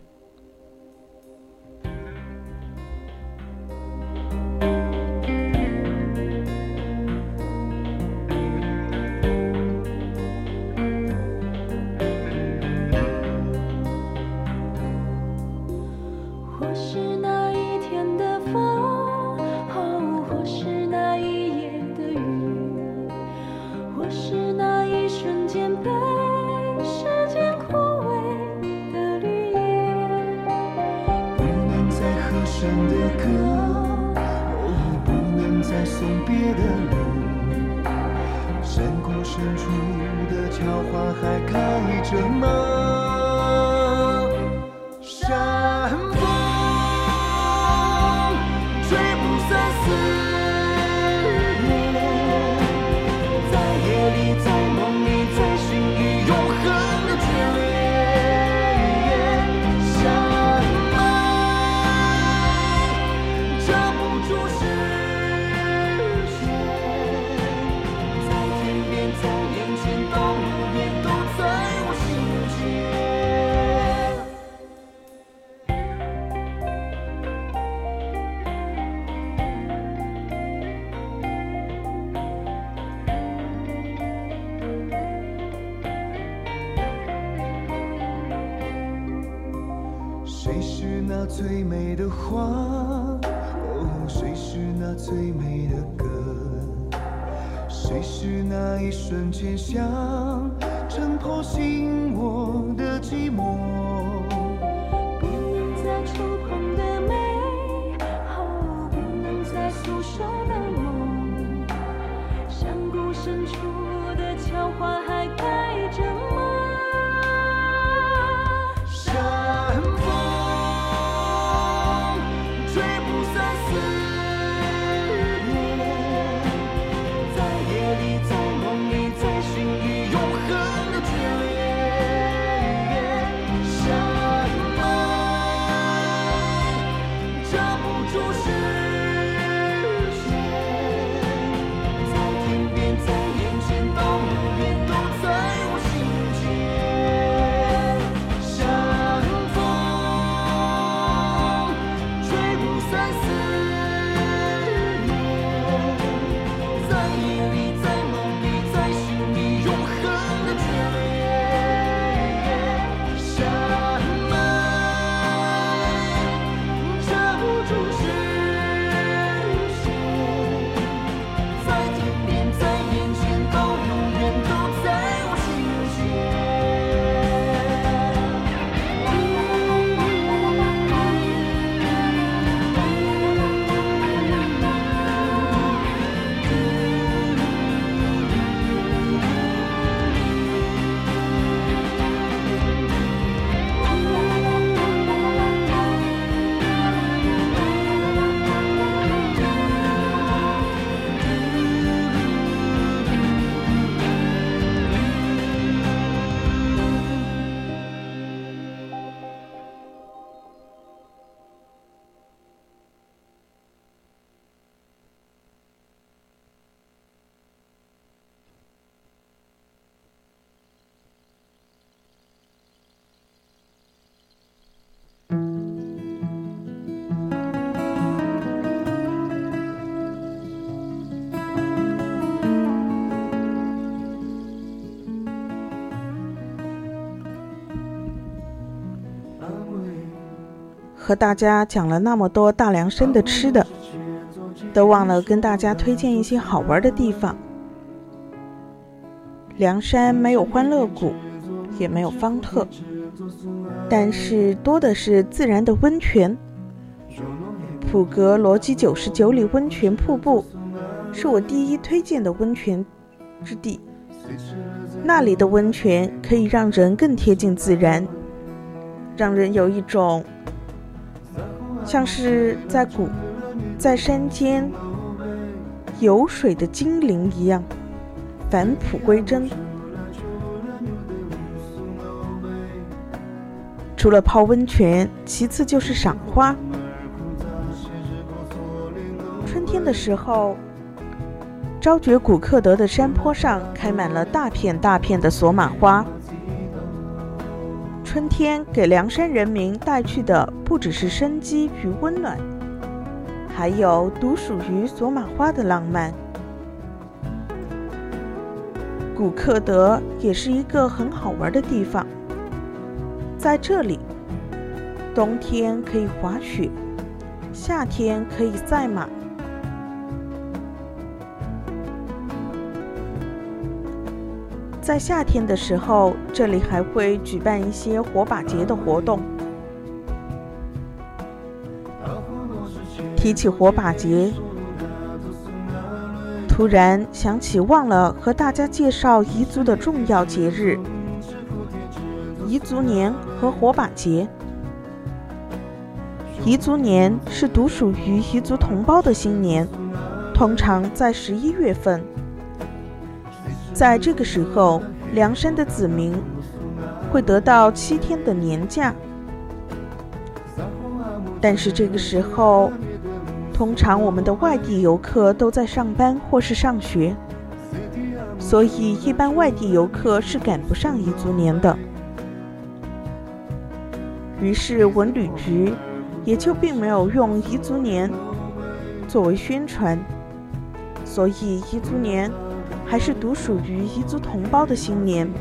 或是那一天的风，哦，或是那一夜的雨，或是那一瞬间被时间枯萎的绿叶。 不能再和声的歌，哦，不能再送别的路。山谷深处的桥花还开着吗？山风吹不散思念，在夜里，在梦里，在心里，永恒的眷恋。山脉遮不住视线，在天边，在眼前，到永远都在我心间。谁是那最美的花？哦，谁是那最美的歌？谁是那一瞬间想挣脱心窝的寂寞？ 不能再触碰的美，哦，不能再诉说的梦。山谷深处的桥花还开着吗？ 山风吹不散思念，在夜里，在梦里，在心里，永恒的眷恋。山和大家讲了那么多大凉山的吃的，都忘了跟大家推荐一些好玩的地方。凉山没有欢乐谷，也没有方特，但是多的是自然的温泉。普格罗基九十九里温泉瀑布是我第一推荐的温泉之地，那里的温泉可以让人更贴近自然，让人有一种像是在谷在山间游水的精灵一样，返璞归真。除了泡温泉，其次就是赏花。春天的时候，昭觉古克德的山坡上开满了大片大片的索玛花。春天给凉山人民带去的不只是生机与温暖，还有独属于索玛花的浪漫。古克德也是一个很好玩的地方，在这里，冬天可以滑雪，夏天可以赛马。在夏天的时候，这里还会举办一些火把节的活动。提起火把节，突然想起忘了和大家介绍彝族的重要节日——彝族年和火把节。彝族年是独属于彝族同胞的新年，通常在十一月份。在这个时候，凉山的子民会得到七天的年假，但是这个时候，通常我们的外地游客都在上班或是上学，所以一般外地游客是赶不上彝族年的。于是文旅局也就并没有用彝族年作为宣传，所以彝族年还是独属于彝族同胞的新年。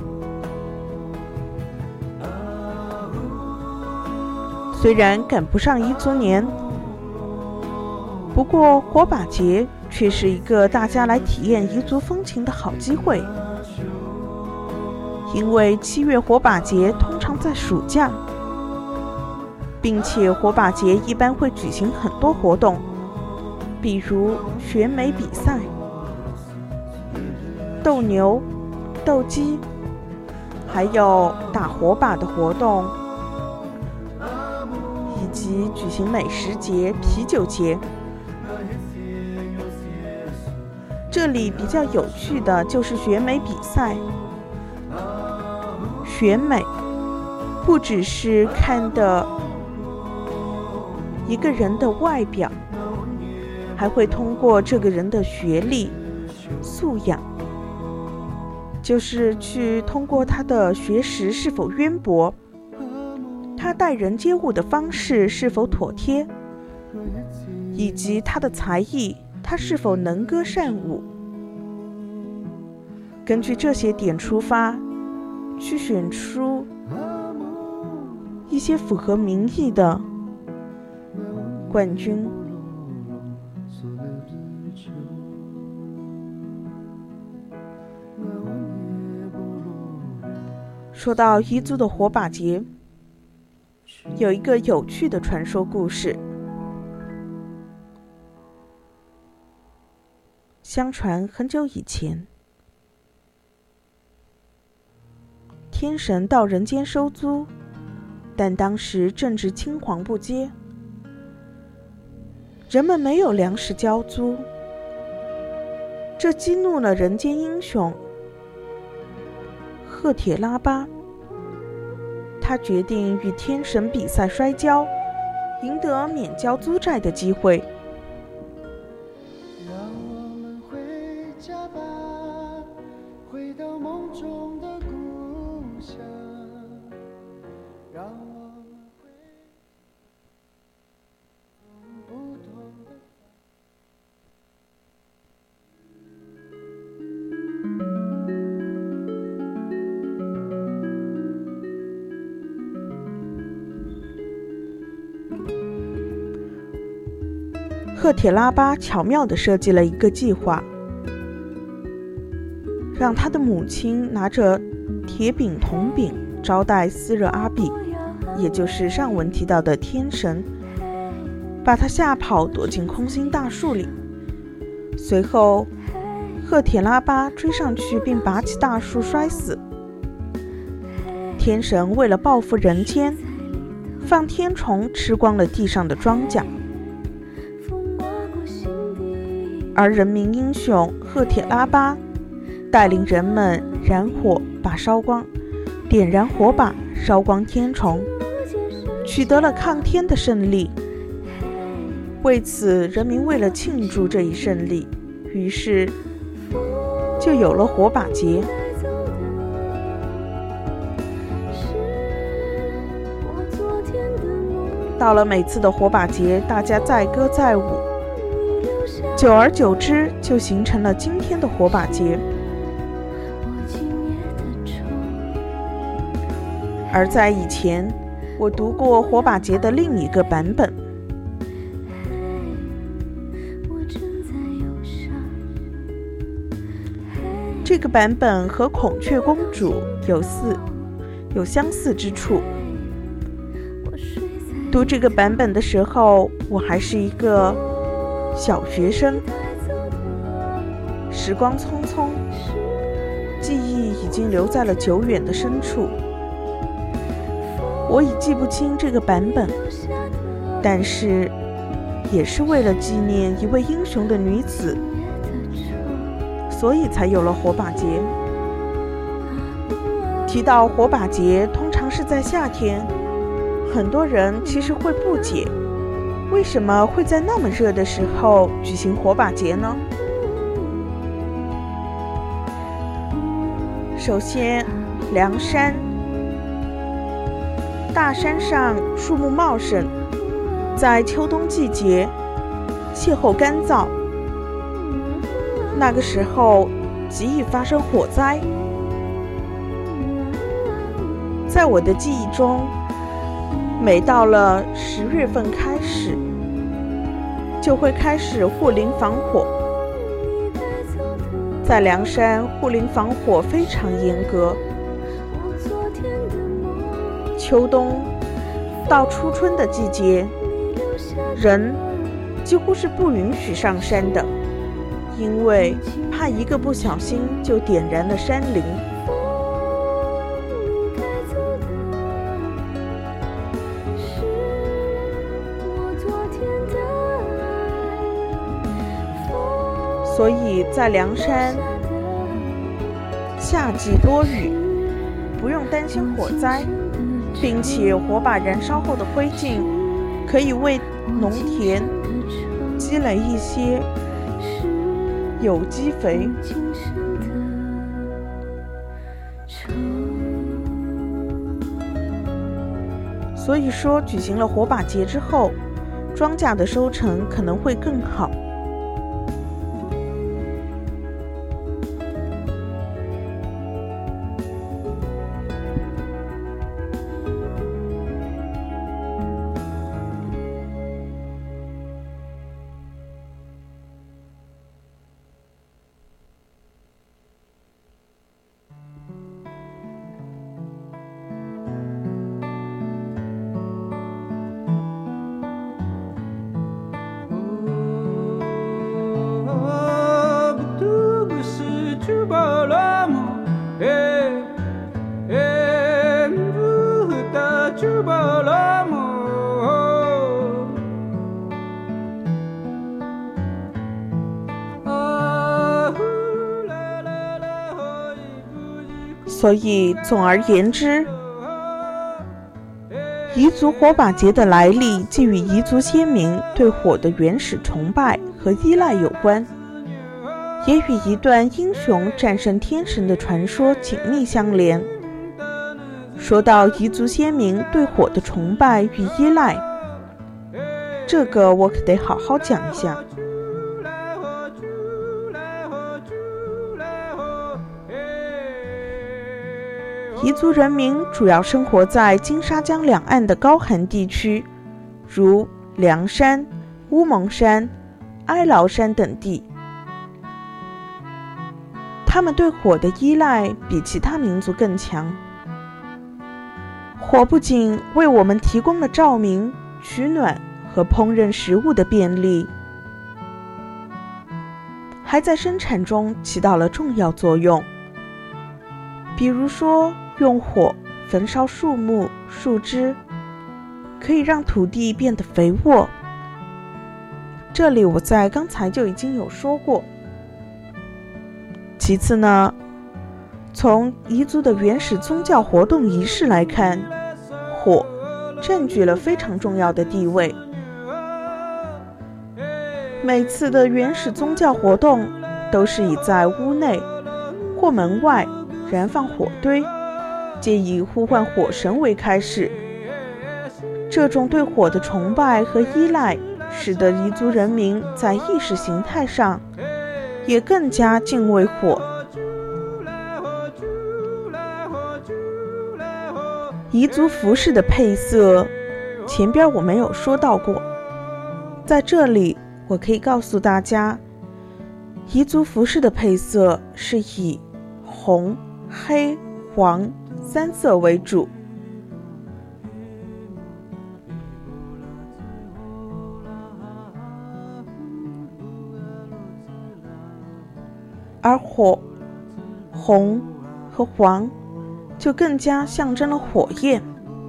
虽然赶不上彝族年，不过火把节却是一个大家来体验彝族风情的好机会。因为七月火把节通常在暑假，并且火把节一般会举行很多活动，比如选美比赛、斗牛、斗鸡，还有打火把的活动，以及举行美食节、啤酒节。这里比较有趣的就是选美比赛。选美不只是看的一个人的外表，还会通过这个人的学历、素养，就是去通过他的学识是否渊博，他待人接物的方式是否妥帖，以及他的才艺，他是否能歌善舞。根据这些点出发，去选出一些符合民意的冠军。说到彝族的火把节，有一个有趣的传说故事。相传很久以前，天神到人间收租，但当时正值青黄不接，人们没有粮食交租，这激怒了人间英雄赫铁拉巴。他决定与天神比赛摔跤，赢得免交租债的机会。 让我们回家吧，回到梦中的故乡。让我们回不同的赫铁拉巴巧妙地设计了一个计划，让他的母亲拿着铁饼铜饼招待斯热阿比，也就是上文提到的天神，把他吓跑，躲进空心大树里。随后赫铁拉巴追上去并拔起大树摔死。天神为了报复人间，放天虫吃光了地上的庄稼，而人民英雄赫铁拉巴带领人们燃火把烧光，点燃火把烧光天虫，取得了抗天的胜利。为此，人民为了庆祝这一胜利，于是就有了火把节。到了每次的火把节，大家载歌载舞，久而久之就形成了今天的火把节。而在以前，我读过火把节的另一个版本，这个版本和孔雀公主有似有相似之处。读这个版本的时候，我还是一个小学生，时光匆匆，记忆已经留在了久远的深处。我已记不清这个版本，但是也是为了纪念一位英雄的女子，所以才有了火把节。提到火把节，通常是在夏天，很多人其实会不解，为什么会在那么热的时候举行火把节呢？首先，凉山大山上树木茂盛，在秋冬季节气候干燥，那个时候极易发生火灾。在我的记忆中，每到了十月份开始，就会开始护林防火。在凉山，护林防火非常严格。秋冬到初春的季节，人几乎是不允许上山的，因为怕一个不小心就点燃了山林。所以在凉山，夏季多雨，不用担心火灾，并且火把燃烧后的灰烬可以为农田积累一些有机肥。所以说，举行了火把节之后，庄稼的收成可能会更好。所以总而言之，彝族火把节的来历既与彝族先民对火的原始崇拜和依赖有关，也与一段英雄战胜天神的传说紧密相连。说到彝族先民对火的崇拜与依赖，这个我可得好好讲一下。彝族人民主要生活在金沙江两岸的高寒地区，如凉山、乌蒙山、 哀牢山等地。他们对火的依赖比其他民族更强。火不仅为我们提供了照明、取暖和烹饪食物的便利，还在生产中起到了重要作用。比如说，用火焚烧树木、树枝，可以让土地变得肥沃。这里我在刚才就已经有说过。其次呢，从彝族的原始宗教活动仪式来看，火占据了非常重要的地位。每次的原始宗教活动都是以在屋内或门外燃放火堆，借以呼唤火神为开始。这种对火的崇拜和依赖，使得彝族人民在意识形态上也更加敬畏火。彝族服饰的配色，前边我没有说到过，在这里我可以告诉大家，彝族服饰的配色是以红、黑、黄三色为主。而火、红和黄就更加象征了火焰。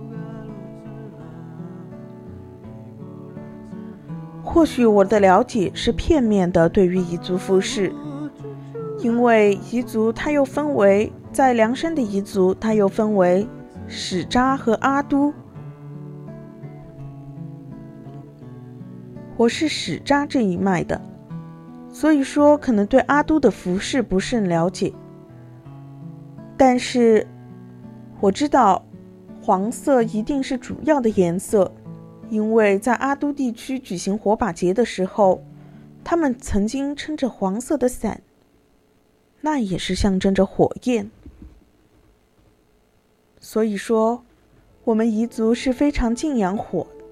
或许我的了解是片面的对于彝族服饰，因为彝族它又分为，在凉山的彝族它又分为史扎和阿都。我是史扎这一脉的，所以说可能对阿都的服饰不甚了解，但是我知道黄色一定是主要的颜色，因为在阿都地区举行火把节的时候，他们曾经撑着黄色的伞，那也是象征着火焰。所以说我们彝族是非常敬仰火的。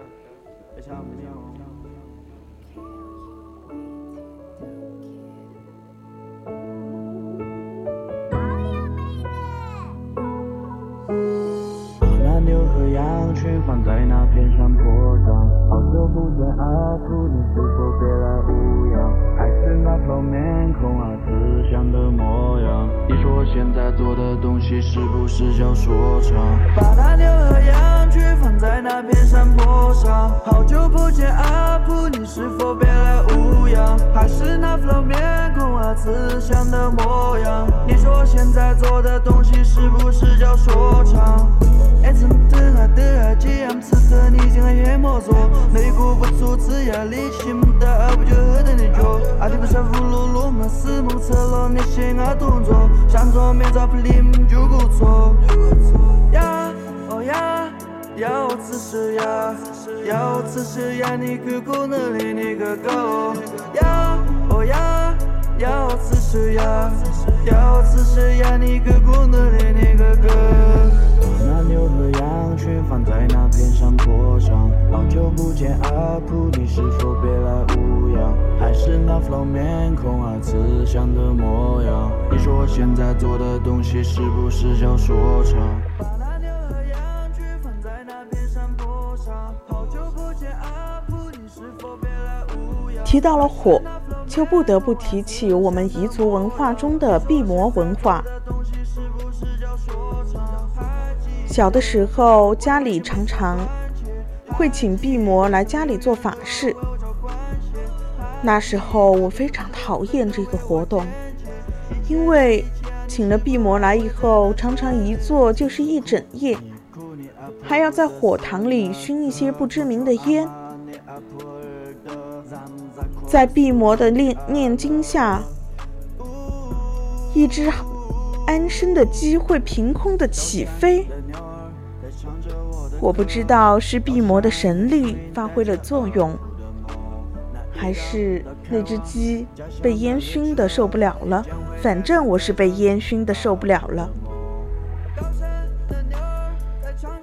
放在那片山坡上，好久不见阿土，你是否别来无恙？还是那副面孔啊，慈祥的模样。你说现在做的东西是不是叫说唱？把那牛和羊去放在那片山坡上，好久不见阿土，你是否别来无恙？还是那副面孔啊，慈祥的模样。你说现在做的东西是不是叫说唱？爱怎么的啊的啊，这样此刻你竟然也没做，内骨不出自呀，力气没大，不就喝的你酒？阿弟不是俘虏虏嘛，死梦侧落那些啊动作，想做面罩不离就不错。呀哦呀，要此时呀，要此时呀，你个姑娘里那个高。呀哦呀，要此时呀，要此时呀，你个姑娘里那个高。那牛和羊群放在那片山坡上，好久不见阿普，你是否别来无恙？还是那副面孔啊，慈祥的模样。你说现在做的东西是不是叫说唱？把那牛和羊群放在那片山坡上，好久不见阿普，你是否别来无恙？ 提到了火，就不得不提起我们彝族文化中的毕摩文化。小的时候，家里常常会请毕摩来家里做法事。那时候我非常讨厌这个活动，因为请了毕摩来以后，常常一坐就是一整夜，还要在火塘里熏一些不知名的烟。在毕摩的念念经下，一只安生的鸡会凭空的起飞。我不知道是毕摩的神力发挥了作用，还是那只鸡被烟熏的受不了了，反正我是被烟熏的受不了了。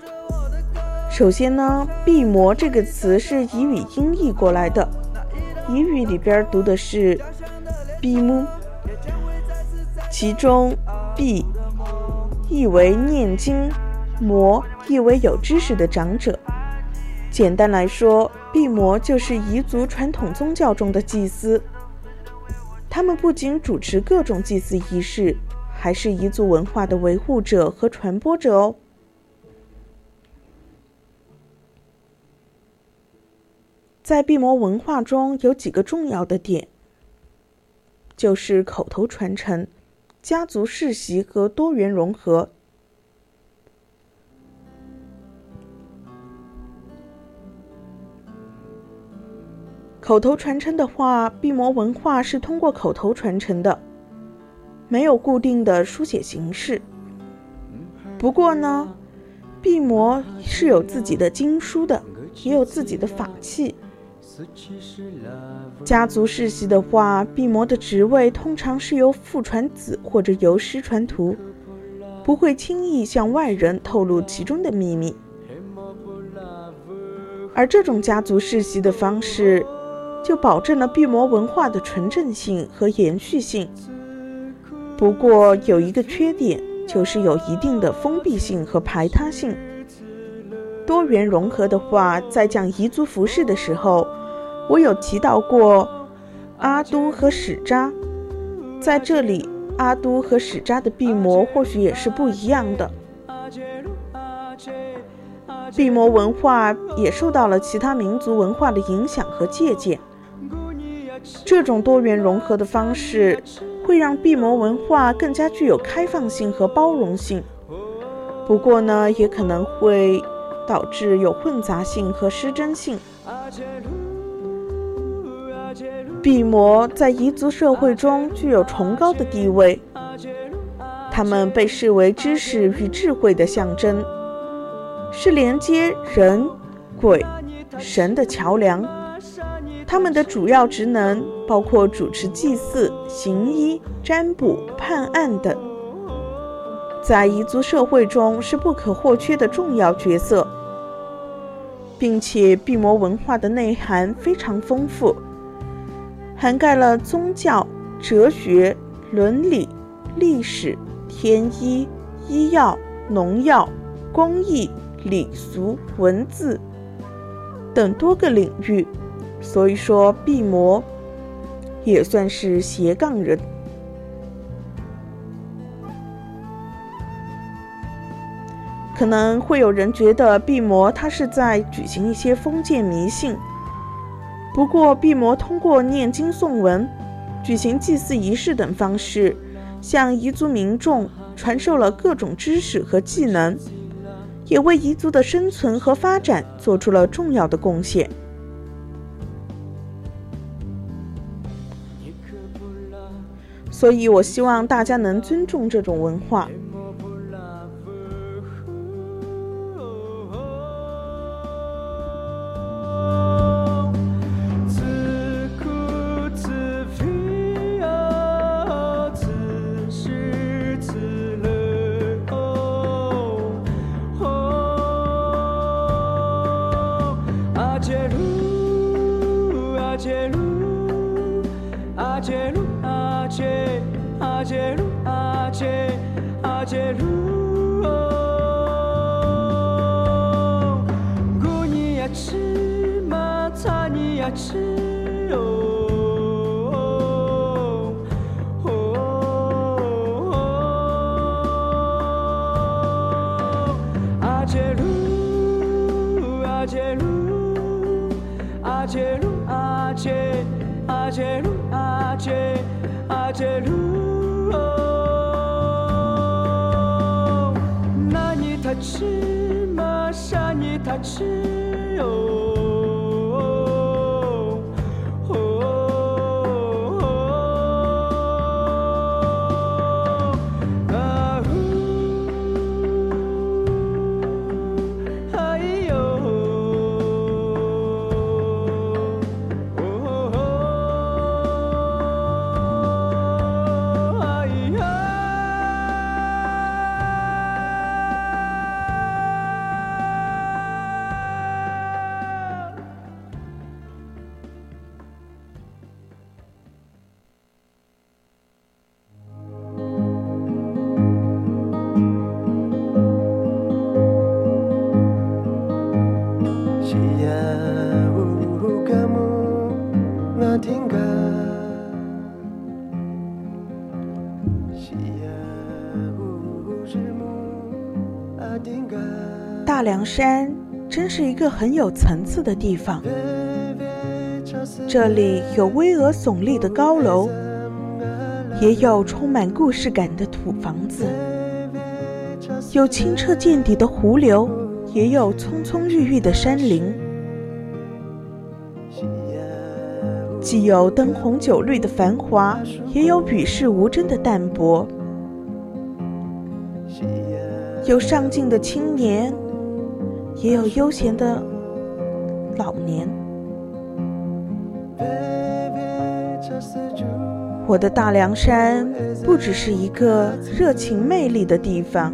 首先呢，毕摩这个词是彝语音译过来的， 彝语里边读的是比木，其中比意为念经，摩意为有知识的长者。简单来说，毕摩就是彝族传统宗教中的祭司，他们不仅主持各种祭祀仪式，还是彝族文化的维护者和传播者哦。在毕摩文化中有几个重要的点，就是口头传承、家族世袭和多元融合。口头传承的话，毕摩文化是通过口头传承的，没有固定的书写形式。不过呢，毕摩是有自己的经书的，也有自己的法器。家族世袭的话，毕摩的职位通常是由父传子或者由师传徒，不会轻易向外人透露其中的秘密。而这种家族世袭的方式就保证了毕摩文化的纯正性和延续性。不过有一个缺点，就是有一定的封闭性和排他性。多元融合的话，在讲彝族服饰的时候，我有提到过阿都和史扎，在这里阿都和史扎的毕摩或许也是不一样的。毕摩文化也受到了其他民族文化的影响和借鉴，这种多元融合的方式会让毕摩文化更加具有开放性和包容性。不过呢，也可能会导致有混杂性和失真性。毕摩在彝族社会中具有崇高的地位，他们被视为知识与智慧的象征，是连接人、鬼、神的桥梁。他们的主要职能包括主持祭祀、行医、占卜、判案等，在彝族社会中是不可或缺的重要角色，并且毕摩文化的内涵非常丰富，涵盖了宗教、哲学、伦理、历史、天医、医药、农药、工艺、礼俗、文字等多个领域。所以说毕摩也算是斜杠人。可能会有人觉得毕摩他是在举行一些封建迷信，不过毕摩通过念经诵文、举行祭祀仪式等方式，向彝族民众传授了各种知识和技能，也为彝族的生存和发展做出了重要的贡献。所以我希望大家能尊重这种文化。 大凉山真是一个很有层次的地方，这里有巍峨耸立的高楼，也有充满故事感的土房子，有清澈见底的湖流，也有葱葱郁郁的山林，既有灯红酒绿的繁华，也有与世无争的淡泊，有上进的青年，也有悠闲的老年。我的大凉山不只是一个热情魅力的地方，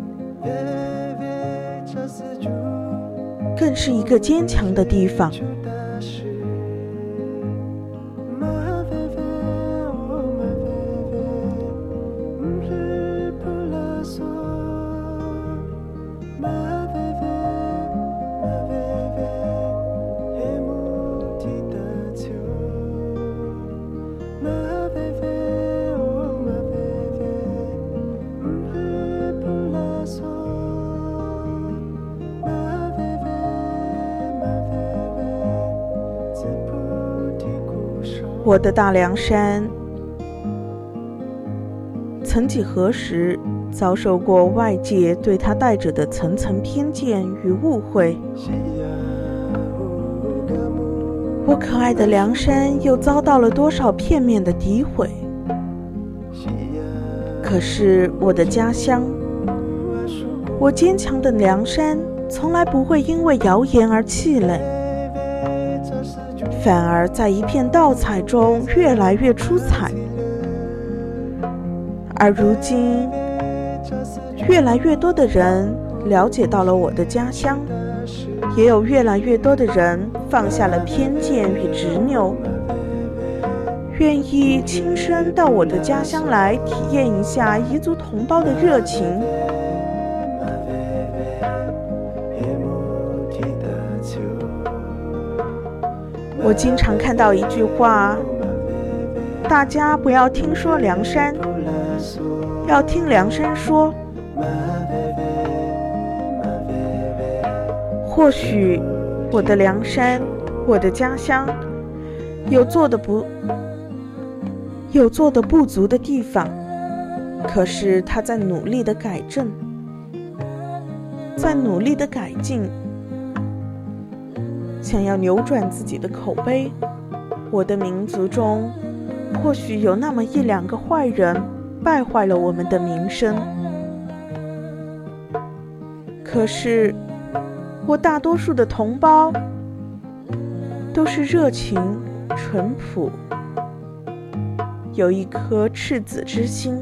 更是一个坚强的地方。我的大凉山，曾几何时遭受过外界对它带着的层层偏见与误会，我可爱的凉山又遭到了多少片面的诋毁。可是我的家乡，我坚强的凉山，从来不会因为谣言而气馁，反而在一片盗彩中越来越出彩。而如今，越来越多的人了解到了我的家乡，也有越来越多的人放下了偏见与执拗，愿意亲身到我的家乡来体验一下彝族同胞的热情。我经常看到一句话，大家不要听说凉山，要听凉山说。或许我的凉山，我的家乡，有做的不有做的不足的地方，可是他在努力的改正，在努力的改进，想要扭转自己的口碑。我的民族中或许有那么一两个坏人败坏了我们的名声，可是我大多数的同胞都是热情淳朴，有一颗赤子之心。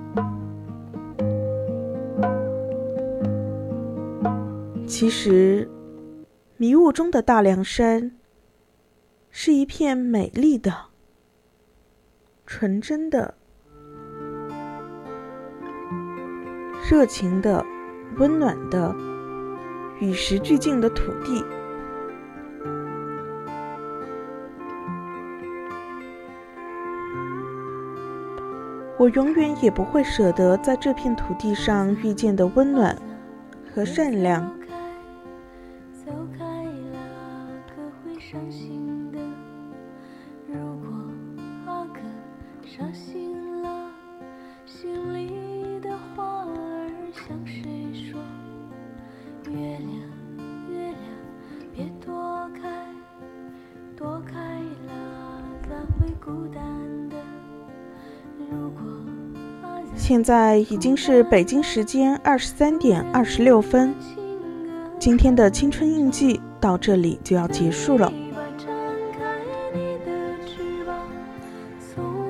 其实迷雾中的大凉山是一片美丽的、纯真的、热情的、温暖的、与时俱进的土地。我永远也不会舍得在这片土地上遇见的温暖和善良。 走开了，可会伤心的。如果阿哥伤心了，心里的话儿向谁说？月亮，月亮，别躲开，躲开了，咱会孤单的。如果现在已经是北京时间二十三点二十六分，今天的青春印记到这里就要结束了。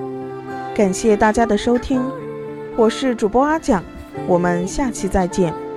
感谢大家的收听，我是主播阿蒋，我们下期再见。